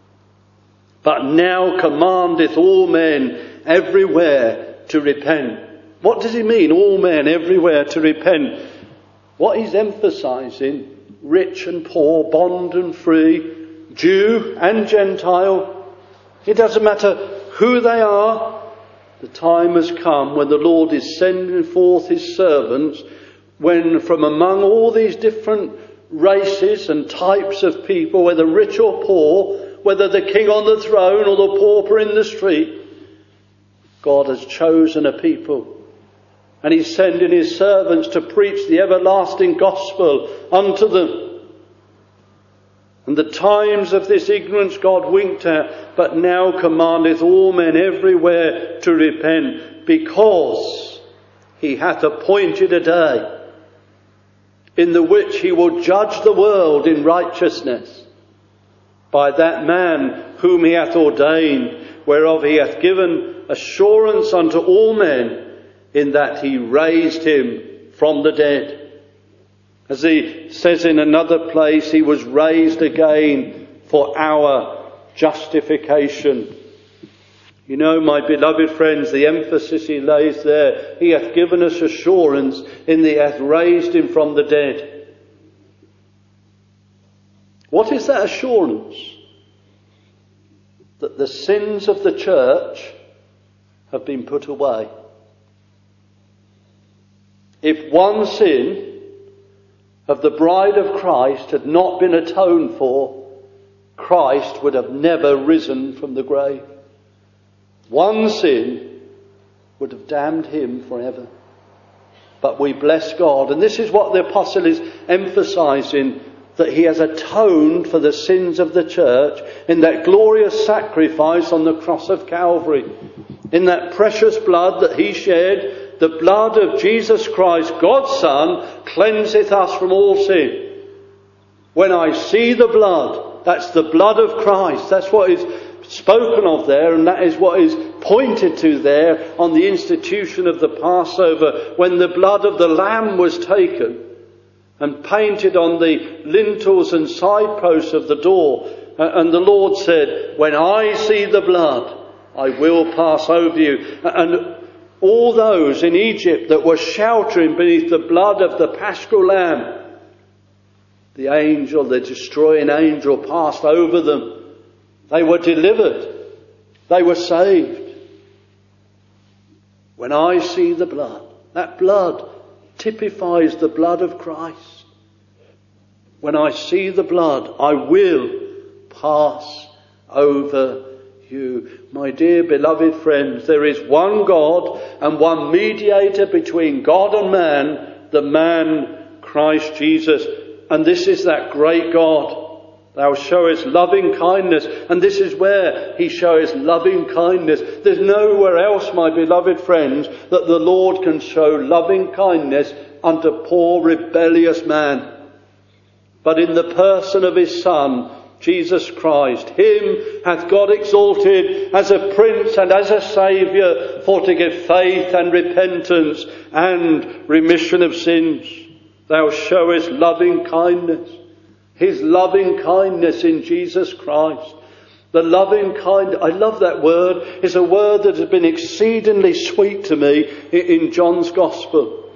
[SPEAKER 2] But now commandeth all men everywhere to repent. What does he mean, all men everywhere to repent? What he's emphasizing, rich and poor, bond and free, Jew and Gentile, it doesn't matter who they are, the time has come when the Lord is sending forth his servants, when from among all these different races and types of people, whether rich or poor, whether the king on the throne or the pauper in the street, God has chosen a people. And he's sending his servants to preach the everlasting gospel unto them. And the times of this ignorance God winked at, but now commandeth all men everywhere to repent, because he hath appointed a day in the which he will judge the world in righteousness by that man whom he hath ordained, whereof he hath given assurance unto all men, in that he raised him from the dead. As he says in another place, he was raised again for our justification. You know, my beloved friends, the emphasis he lays there, he hath given us assurance in that he hath raised him from the dead. What is that assurance? That the sins of the church have been put away. If one sin of the bride of Christ had not been atoned for, Christ would have never risen from the grave. One sin would have damned him forever. But we bless God, and this is what the apostle is emphasizing, that he has atoned for the sins of the church in that glorious sacrifice on the cross of Calvary, in that precious blood that he shed. The blood of Jesus Christ, God's Son, cleanseth us from all sin. When I see the blood, that's the blood of Christ. That's what is spoken of there, and that is what is pointed to there on the institution of the Passover, when the blood of the Lamb was taken and painted on the lintels and side posts of the door. And the Lord said, when I see the blood, I will pass over you. And all those in Egypt that were sheltering beneath the blood of the Paschal Lamb, the angel, the destroying angel, passed over them. They were delivered. They were saved. When I see the blood, that blood typifies the blood of Christ. When I see the blood, I will pass over you. My dear beloved friends, there is one God and one mediator between God and man, the man Christ Jesus. And this is that great God. Thou showest loving kindness. And this is where he shows loving kindness. There's nowhere else, my beloved friends, that the Lord can show loving kindness unto poor rebellious man. But in the person of his Son, Jesus Christ, him hath God exalted as a prince and as a saviour, for to give faith and repentance and remission of sins. Thou showest loving kindness. His loving kindness in Jesus Christ. The loving kind, I love that word. It's a word that has been exceedingly sweet to me in John's Gospel.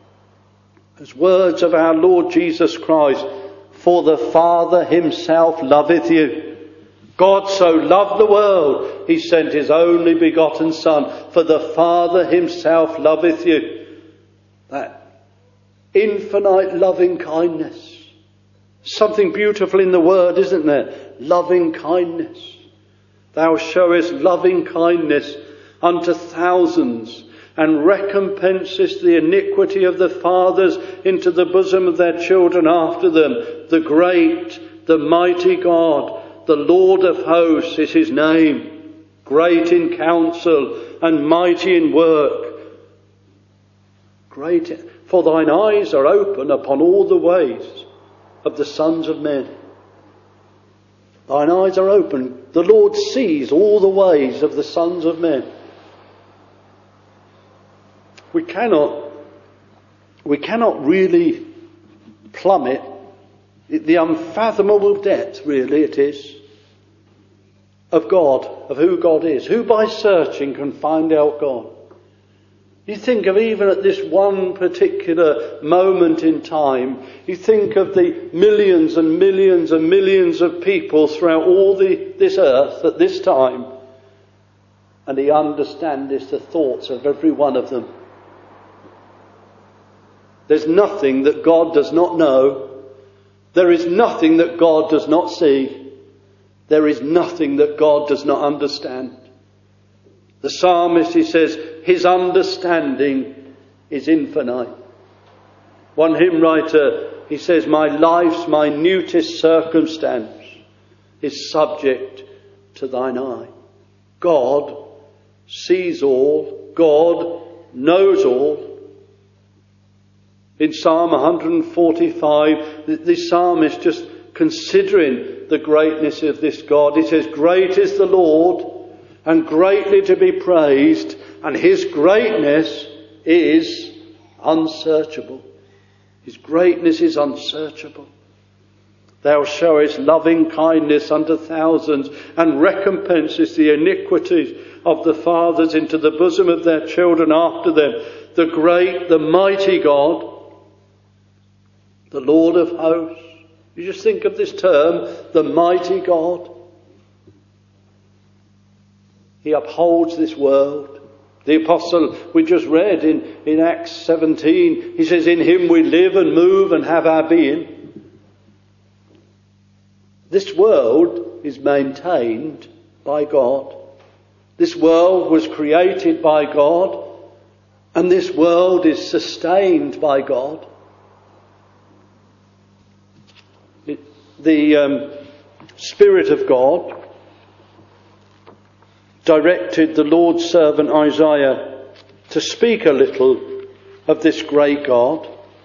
[SPEAKER 2] As words of our Lord Jesus Christ. For the Father himself loveth you. God so loved the world, he sent his only begotten Son. For the Father himself loveth you. That infinite loving kindness. Something beautiful in the word, isn't there? Loving kindness. Thou showest loving kindness unto thousands, and recompensest the iniquity of the fathers into the bosom of their children after them. The great, the mighty God, the Lord of hosts is his name. Great in counsel and mighty in work. Great, for thine eyes are open upon all the ways of the sons of men. Thine eyes are open. The Lord sees all the ways of the sons of men. We cannot, we cannot really plummet the unfathomable depth, really it is, of God, of who God is. Who by searching can find out God? You think of even at this one particular moment in time, you think of the millions and millions and millions of people throughout all the, this earth at this time, and he understandeth the thoughts of every one of them. There's nothing that God does not know. There is nothing that God does not see. There is nothing that God does not understand. The psalmist, he says, his understanding is infinite. One hymn writer, he says, my life's minutest circumstance is subject to thine eye. God sees all. God knows all. In Psalm one forty-five, this psalm is just considering the greatness of this God. He says, great is the Lord and greatly to be praised, and his greatness is unsearchable. His greatness is unsearchable. Thou showest loving kindness unto thousands, and recompensest the iniquities of the fathers into the bosom of their children after them. The great, the mighty God, the Lord of hosts. You just think of this term, the mighty God. He upholds this world. The apostle we just read in, in Acts seventeen, he says, in him we live and move and have our being. This world is maintained by God. This world was created by God, and this world is sustained by God. It, the um, Spirit of God directed the Lord's servant Isaiah to speak a little of this great God.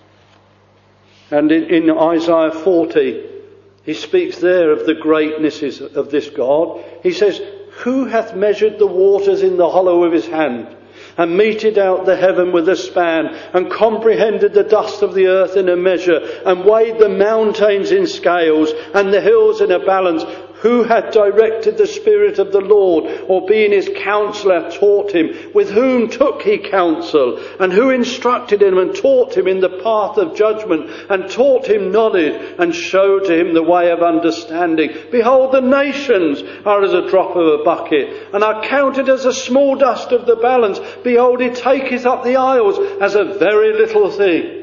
[SPEAKER 2] And in, in Isaiah forty, he speaks there of the greatnesses of this God. He says, who hath measured the waters in the hollow of his hand, and meted out the heaven with a span, and comprehended the dust of the earth in a measure, and weighed the mountains in scales, and the hills in a balance? Who hath directed the Spirit of the Lord, or being his counsellor taught him? With whom took he counsel? And who instructed him and taught him in the path of judgment, and taught him knowledge, and showed to him the way of understanding? Behold, the nations are as a drop of a bucket, and are counted as a small dust of the balance. Behold, he taketh up the isles as a very little thing.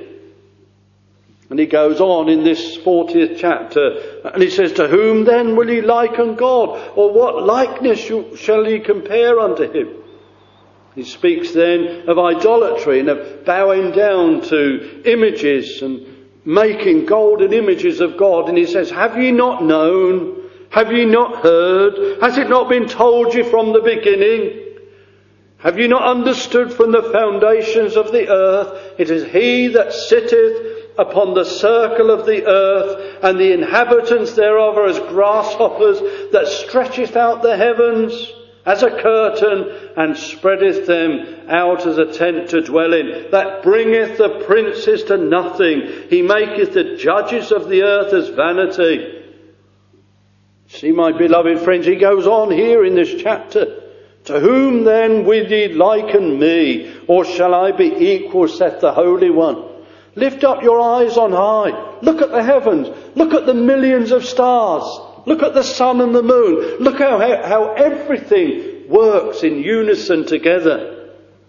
[SPEAKER 2] And he goes on in this fortieth chapter, and he says, to whom then will ye liken God? Or what likeness shall ye compare unto him? He speaks then of idolatry and of bowing down to images and making golden images of God. And he says, have ye not known? Have ye not heard? Has it not been told you from the beginning? Have you not understood from the foundations of the earth? It is he that sitteth upon the circle of the earth, and the inhabitants thereof are as grasshoppers, that stretcheth out the heavens as a curtain, and spreadeth them out as a tent to dwell in, that bringeth the princes to nothing. He maketh the judges of the earth as vanity. See, my beloved friends, he goes on here in this chapter. To whom then will ye liken me, or shall I be equal, saith the Holy One? Lift up your eyes on high. Look at the heavens. Look at the millions of stars. Look at the sun and the moon. Look how, how everything works in unison together.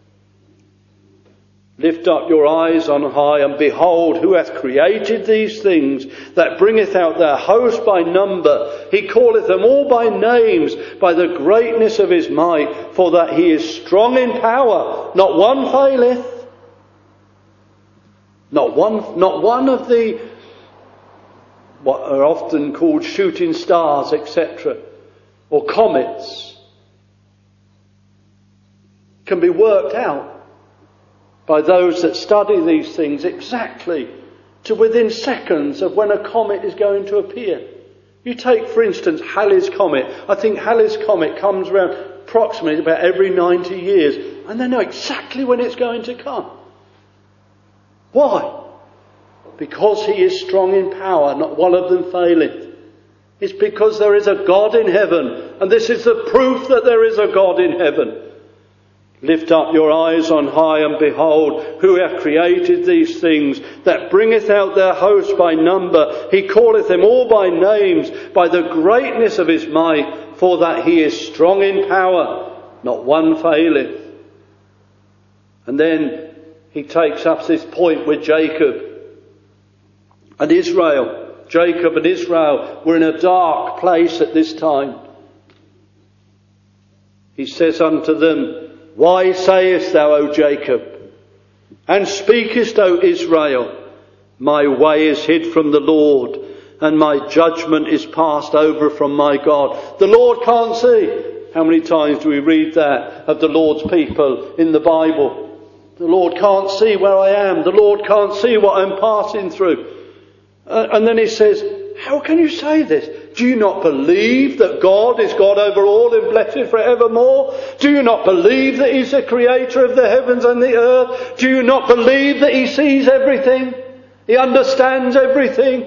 [SPEAKER 2] Lift up your eyes on high, and behold, who hath created these things, that bringeth out their host by number. He calleth them all by names, by the greatness of his might, for that he is strong in power. Not one faileth. Not one, not one of the, what are often called shooting stars, et cetera, or comets, can be worked out by those that study these things exactly to within seconds of when a comet is going to appear. You take, for instance, Halley's Comet. I think Halley's Comet comes around approximately about every ninety years, and they know exactly when it's going to come. Why? Because he is strong in power, not one of them faileth. It's because there is a God in heaven, and this is the proof that there is a God in heaven. Lift up your eyes on high, and behold, who hath created these things, that bringeth out their host by number. He calleth them all by names, by the greatness of his might, for that he is strong in power, not one faileth. And then he takes up this point with Jacob and Israel. Jacob and Israel were in a dark place at this time. He says unto them, why sayest thou, O Jacob, and speakest, O Israel, My way is hid from the Lord, and my judgment is passed over from my God. The Lord can't see. How many times do we read that of the Lord's people in the Bible? The Lord can't see where I am. The Lord can't see what I'm passing through. Uh, and then he says, how can you say this? Do you not believe that God is God over all and blessed for evermore? Do you not believe that he's the creator of the heavens and the earth? Do you not believe that he sees everything? He understands everything?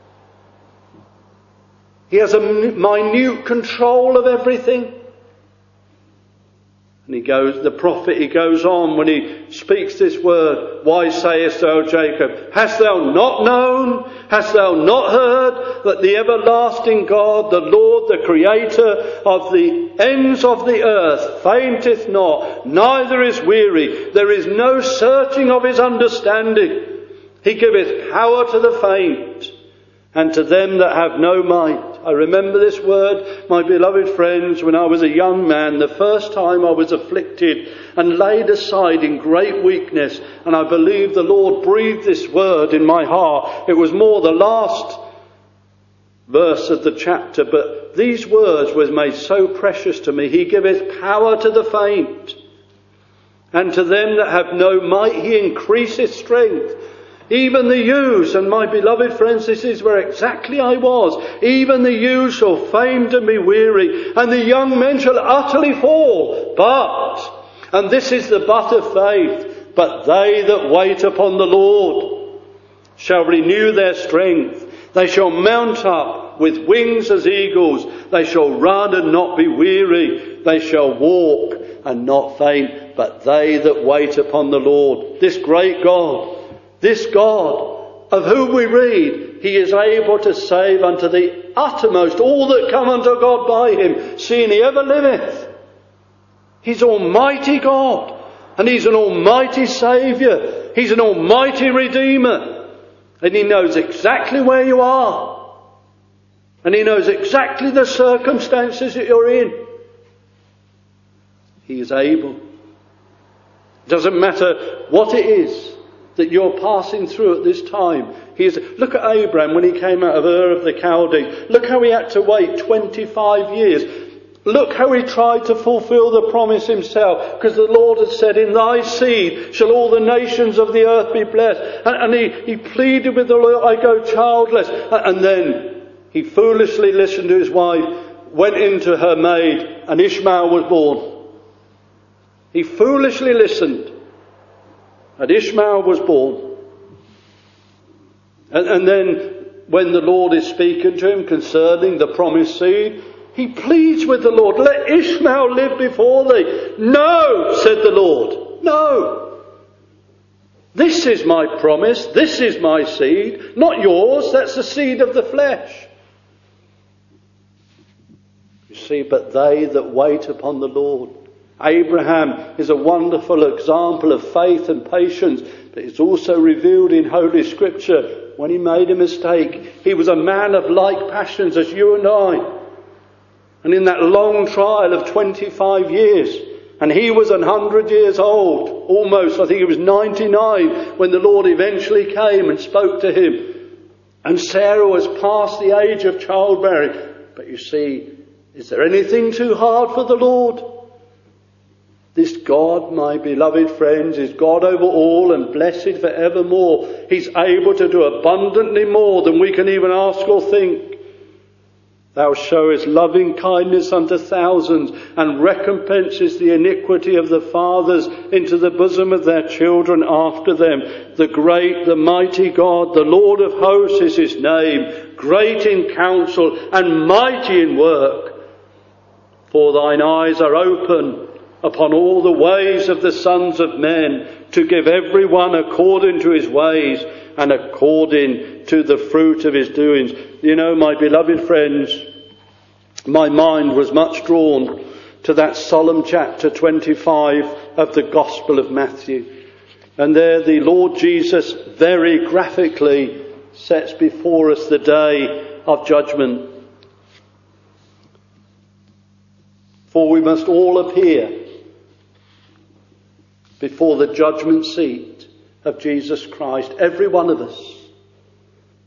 [SPEAKER 2] He has a minute control of everything. And he goes, the prophet, he goes on when he speaks this word, why sayest thou, Jacob, hast thou not known, hast thou not heard that the everlasting God, the Lord, the creator of the ends of the earth, fainteth not, neither is weary, there is no searching of his understanding. He giveth power to the faint, and to them that have no might. I remember this word, my beloved friends, when I was a young man, the first time I was afflicted and laid aside in great weakness, and I believe the Lord breathed this word in my heart. It was more the last verse of the chapter, but these words were made so precious to me. He giveth power to the faint, and to them that have no might he increaseth strength. Even the youths, and my beloved friends, this is where exactly I was. Even the youths shall faint and be weary, and the young men shall utterly fall. But, and this is the but of faith, but they that wait upon the Lord shall renew their strength. They shall mount up with wings as eagles. They shall run and not be weary. They shall walk and not faint. But they that wait upon the Lord, this great God, this God of whom we read, he is able to save unto the uttermost all that come unto God by him, seeing he ever liveth. He's Almighty God, and he's an Almighty Saviour. He's an Almighty Redeemer, and he knows exactly where you are, and he knows exactly the circumstances that you're in. He is able. Doesn't matter what it is that you're passing through at this time. He is, look at Abraham when he came out of Ur of the Chaldees. Look how he had to wait twenty-five years. Look how he tried to fulfill the promise himself, because the Lord had said, in thy seed shall all the nations of the earth be blessed. And, and he, he pleaded with the Lord, I go childless. And, and then he foolishly listened to his wife, went into her maid, and Ishmael was born. He foolishly listened, and Ishmael was born. And, and then when the Lord is speaking to him concerning the promised seed, he pleads with the Lord, let Ishmael live before thee. No, said the Lord, no. This is my promise, this is my seed, not yours, that's the seed of the flesh. You see, but they that wait upon the Lord. Abraham is a wonderful example of faith and patience, but it's also revealed in Holy Scripture. When he made a mistake, he was a man of like passions as you and I. And in that long trial of twenty-five years, and he was one hundred years old, almost, I think he was ninety-nine, when the Lord eventually came and spoke to him. And Sarah was past the age of childbearing. But you see, is there anything too hard for the Lord? This God, my beloved friends, is God over all and blessed for evermore. He's able to do abundantly more than we can even ask or think. Thou showest loving kindness unto thousands, and recompenses the iniquity of the fathers into the bosom of their children after them. The great, the mighty God, the Lord of hosts is his name, great in counsel and mighty in work. For thine eyes are open upon all the ways of the sons of men, to give every one according to his ways and according to the fruit of his doings. You know, my beloved friends, my mind was much drawn to that solemn chapter twenty-five of the Gospel of Matthew. And there the Lord Jesus very graphically sets before us the day of judgment. For we must all appear before the judgment seat of Jesus Christ, every one of us.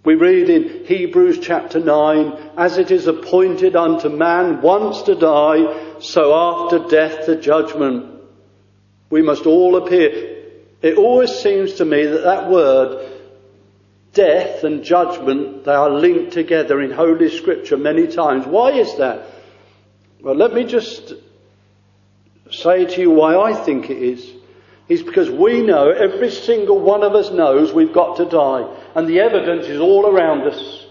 [SPEAKER 2] We read in Hebrews chapter nine, as it is appointed unto man once to die, so after death the judgment. We must all appear. It always seems to me that that word, death and judgment, they are linked together in Holy Scripture many times. Why is that? Well, let me just say to you why I think it is. It's because we know, every single one of us knows we've got to die. And the evidence is all around us.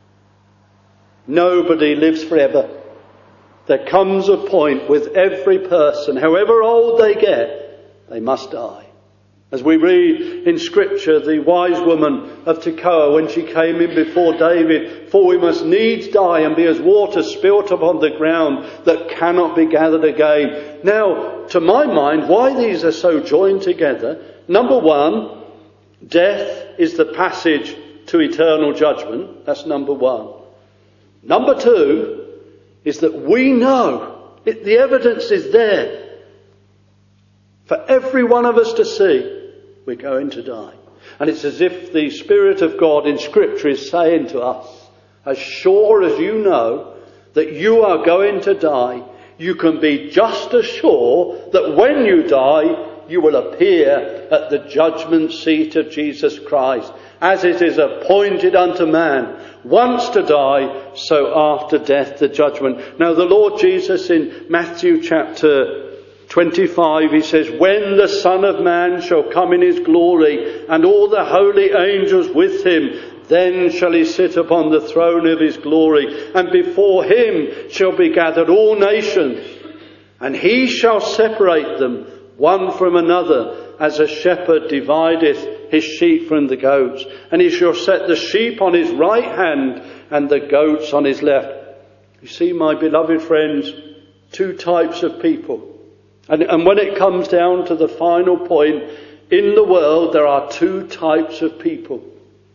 [SPEAKER 2] Nobody lives forever. There comes a point with every person, however old they get, they must die. As we read in Scripture, the wise woman of Tekoa, when she came in before David, for we must needs die and be as water spilt upon the ground that cannot be gathered again. Now, to my mind, why these are so joined together, number one, death is the passage to eternal judgment. That's number one. Number two is that we know, it, the evidence is there for every one of us to see. We're going to die. And it's as if the Spirit of God in Scripture is saying to us, as sure as you know that you are going to die, you can be just as sure that when you die, you will appear at the judgment seat of Jesus Christ. As it is appointed unto man once to die, so after death the judgment. Now the Lord Jesus in Matthew chapter twenty-five, he says, when the Son of Man shall come in his glory, and all the holy angels with him, then shall he sit upon the throne of his glory, and before him shall be gathered all nations, and he shall separate them one from another, as a shepherd divideth his sheep from the goats. And he shall set the sheep on his right hand, and the goats on his left. You see, my beloved friends, two types of people. And, and when it comes down to the final point, in the world there are two types of people.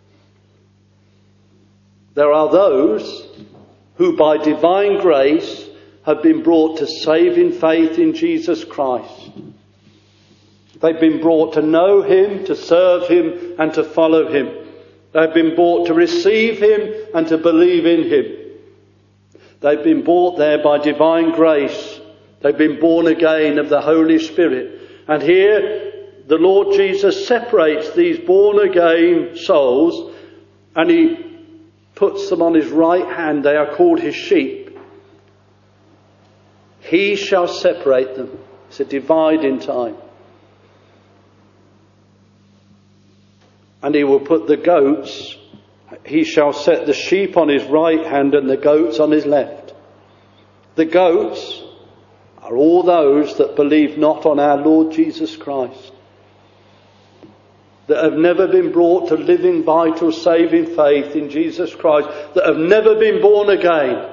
[SPEAKER 2] There are those who by divine grace have been brought to saving faith in Jesus Christ. They've been brought to know him, to serve him and to follow him. They've been brought to receive him and to believe in him. They've been brought there by divine grace. They've been born again of the Holy Spirit. And here the Lord Jesus separates these born again souls and he puts them on his right hand. They are called his sheep. He shall separate them. It's a divide in time. And he will put the goats, he shall set the sheep on his right hand and the goats on his left. The goats are all those that believe not on our Lord Jesus Christ, that have never been brought to living, vital, saving faith in Jesus Christ, that have never been born again.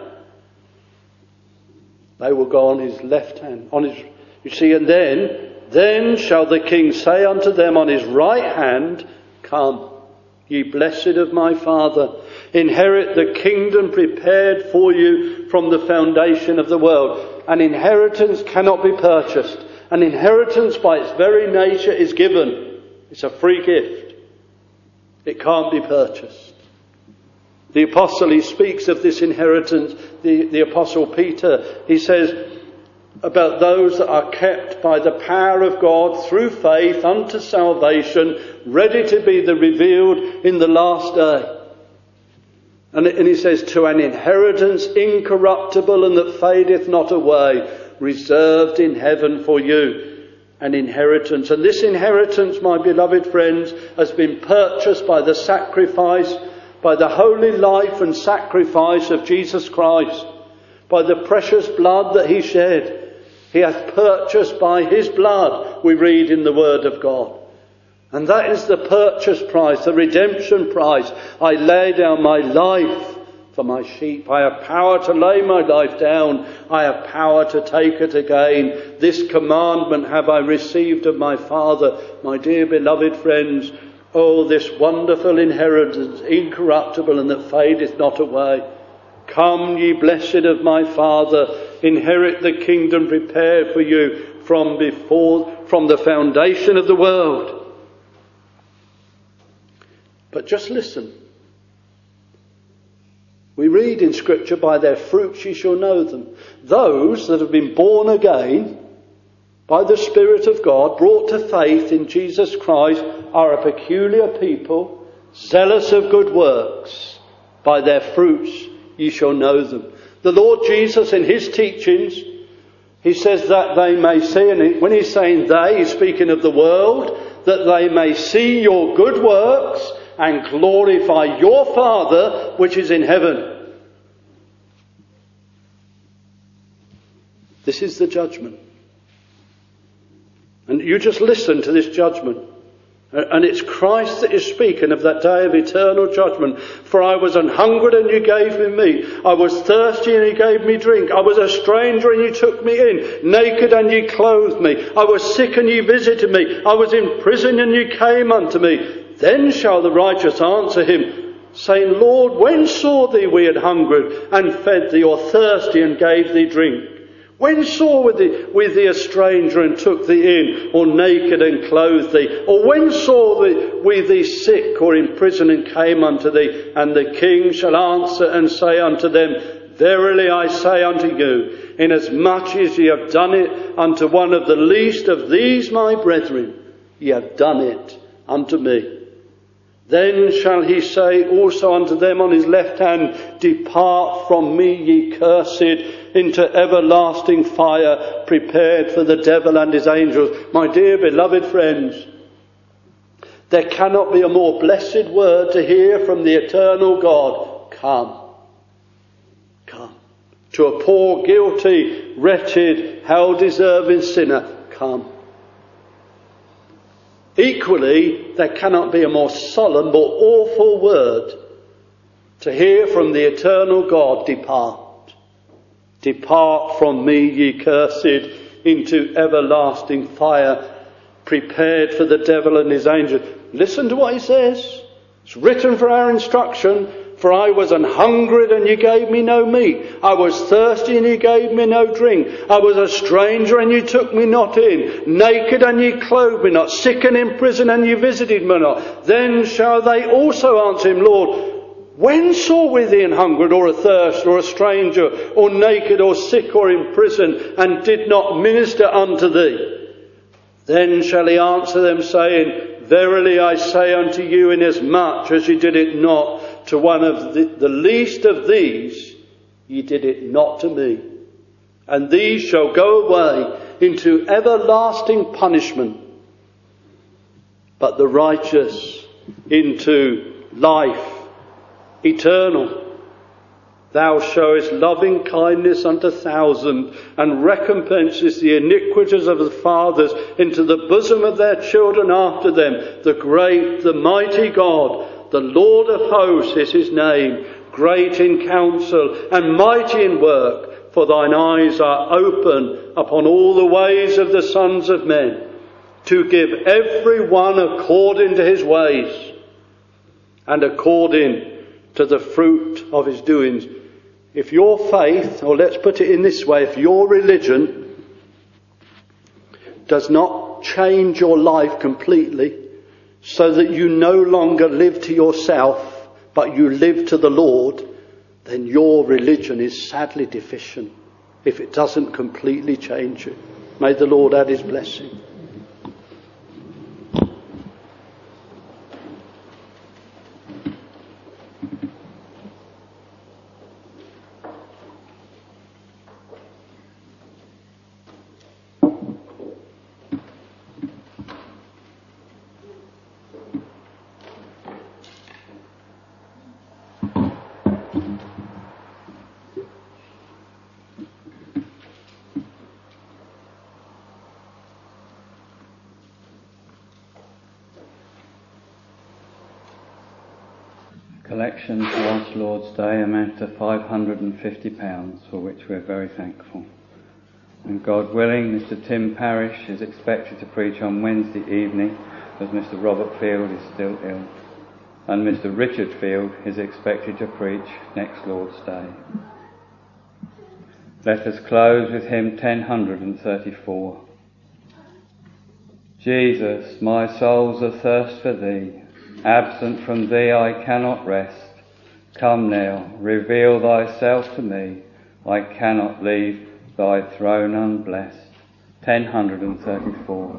[SPEAKER 2] They will go on his left hand, on his, you see, and then, then shall the King say unto them on his right hand, come, ye blessed of my Father, inherit the kingdom prepared for you from the foundation of the world. An inheritance cannot be purchased. An inheritance by its very nature is given. It's a free gift. It can't be purchased. The apostle, he speaks of this inheritance, the, the apostle Peter, he says about those that are kept by the power of God through faith unto salvation, ready to be the revealed in the last day. And, and he says, to an inheritance incorruptible and that fadeth not away, reserved in heaven for you. An inheritance. And this inheritance, my beloved friends, has been purchased by the sacrifice, by the holy life and sacrifice of Jesus Christ, by the precious blood that he shed. He hath purchased by his blood, we read in the Word of God. And that is the purchase price, the redemption price. I lay down my life for my sheep. I have power to lay my life down. I have power to take it again. This commandment have I received of my Father. My dear beloved friends, oh, this wonderful inheritance, incorruptible and that fadeth not away. Come, ye blessed of my Father, inherit the kingdom prepared for you from before, from the foundation of the world. But just listen. We read in Scripture, by their fruits ye shall know them. Those that have been born again by the Spirit of God, brought to faith in Jesus Christ, are a peculiar people, zealous of good works. By their fruits ye shall know them. The Lord Jesus, in his teachings, he says that they may see, and when he's saying they, he's speaking of the world, that they may see your good works and glorify your Father which is in heaven. This is the judgment. And you just listen to this judgment. And it's Christ that is speaking of that day of eternal judgment. For I was an hungered and you gave me meat. I was thirsty and you gave me drink. I was a stranger and you took me in. Naked and you clothed me. I was sick and you visited me. I was in prison and you came unto me. Then shall the righteous answer him, saying, Lord, when saw thee we had hungered and fed thee, or thirsty and gave thee drink? When saw we thee, we thee a stranger and took thee in, or naked and clothed thee? Or when saw we, we thee sick or in prison and came unto thee? And the king shall answer and say unto them, Verily I say unto you, inasmuch as ye have done it unto one of the least of these my brethren, ye have done it unto me. Then shall he say also unto them on his left hand, Depart from me, ye cursed, into everlasting fire, prepared for the devil and his angels. My dear beloved friends, there cannot be a more blessed word to hear from the eternal God. Come. Come. To a poor, guilty, wretched, hell-deserving sinner, come. Equally, there cannot be a more solemn, more awful word to hear from the eternal God. Depart. Depart from me, ye cursed, into everlasting fire, prepared for the devil and his angels. Listen to what he says. It's written for our instruction. For I was an hungered and you gave me no meat. I was thirsty and you gave me no drink. I was a stranger and you took me not in. Naked and you clothed me not. Sick and in prison and you visited me not. Then shall they also answer him, Lord, when saw we thee an hungered or athirst or a stranger or naked or sick or in prison and did not minister unto thee? Then shall he answer them saying, Verily I say unto you, inasmuch as ye did it not to one of the, the least of these, ye did it not to me. And these shall go away into everlasting punishment, but the righteous into life eternal. Thou showest loving kindness unto thousands, and recompensest the iniquities of the fathers into the bosom of their children after them. The great, the mighty God, the Lord of hosts is his name, great in counsel and mighty in work. For thine eyes are open upon all the ways of the sons of men, to give every one according to his ways, and according to the fruit of his doings. If your faith, or let's put it in this way, if your religion does not change your life completely so that you no longer live to yourself, but you live to the Lord, then your religion is sadly deficient if it doesn't completely change you. May the Lord add his blessing.
[SPEAKER 1] Collection for last Lord's Day amount to five hundred fifty pounds, for which we're very thankful. And God willing, Mister Tim Parrish is expected to preach on Wednesday evening, as Mister Robert Field is still ill. And Mister Richard Field is expected to preach next Lord's Day. Let us close with hymn ten thirty-four. Jesus, my soul's athirst for thee. Absent from thee I cannot rest. Come now, reveal thyself to me. I cannot leave thy throne unblessed. ten thirty-four.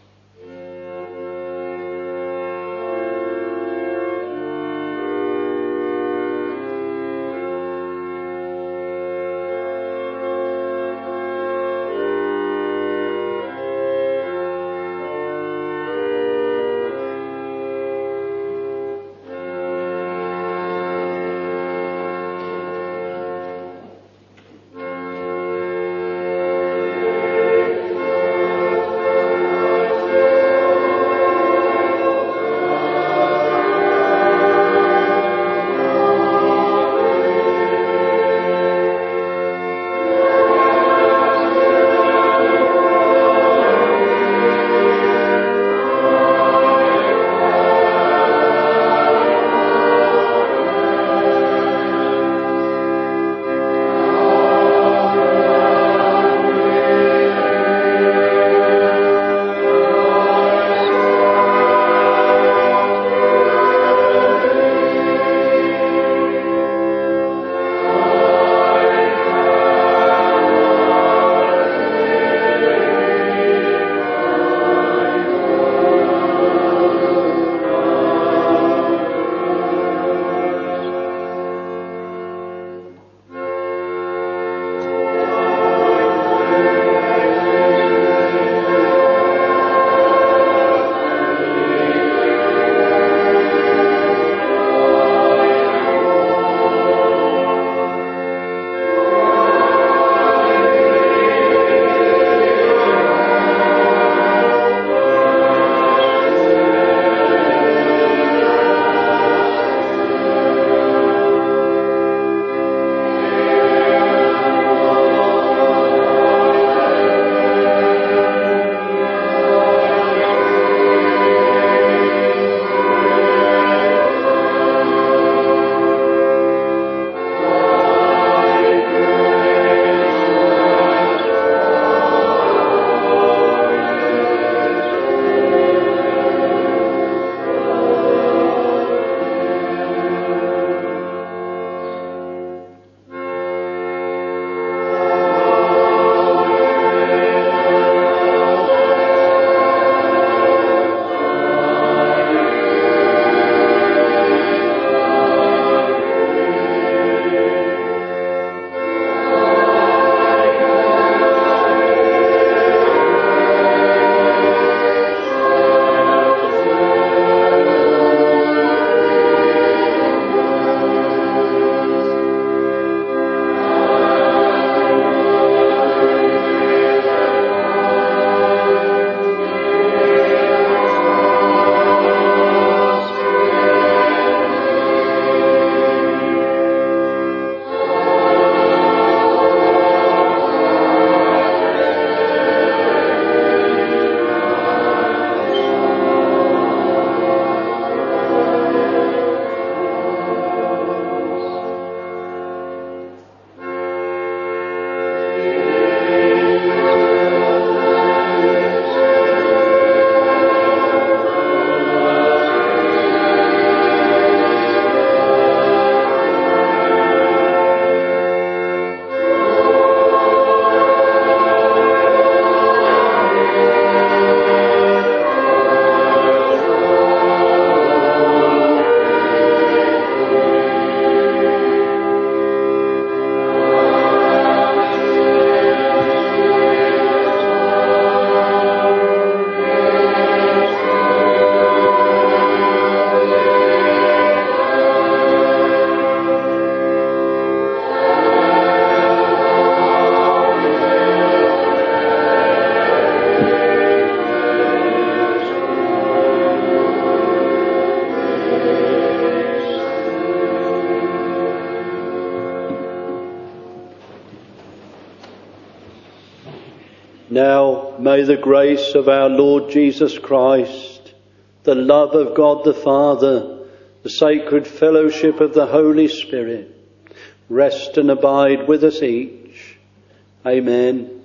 [SPEAKER 2] Now may the grace of our Lord Jesus Christ, the love of God the Father, the sacred fellowship of the Holy Spirit, rest and abide with us each. Amen.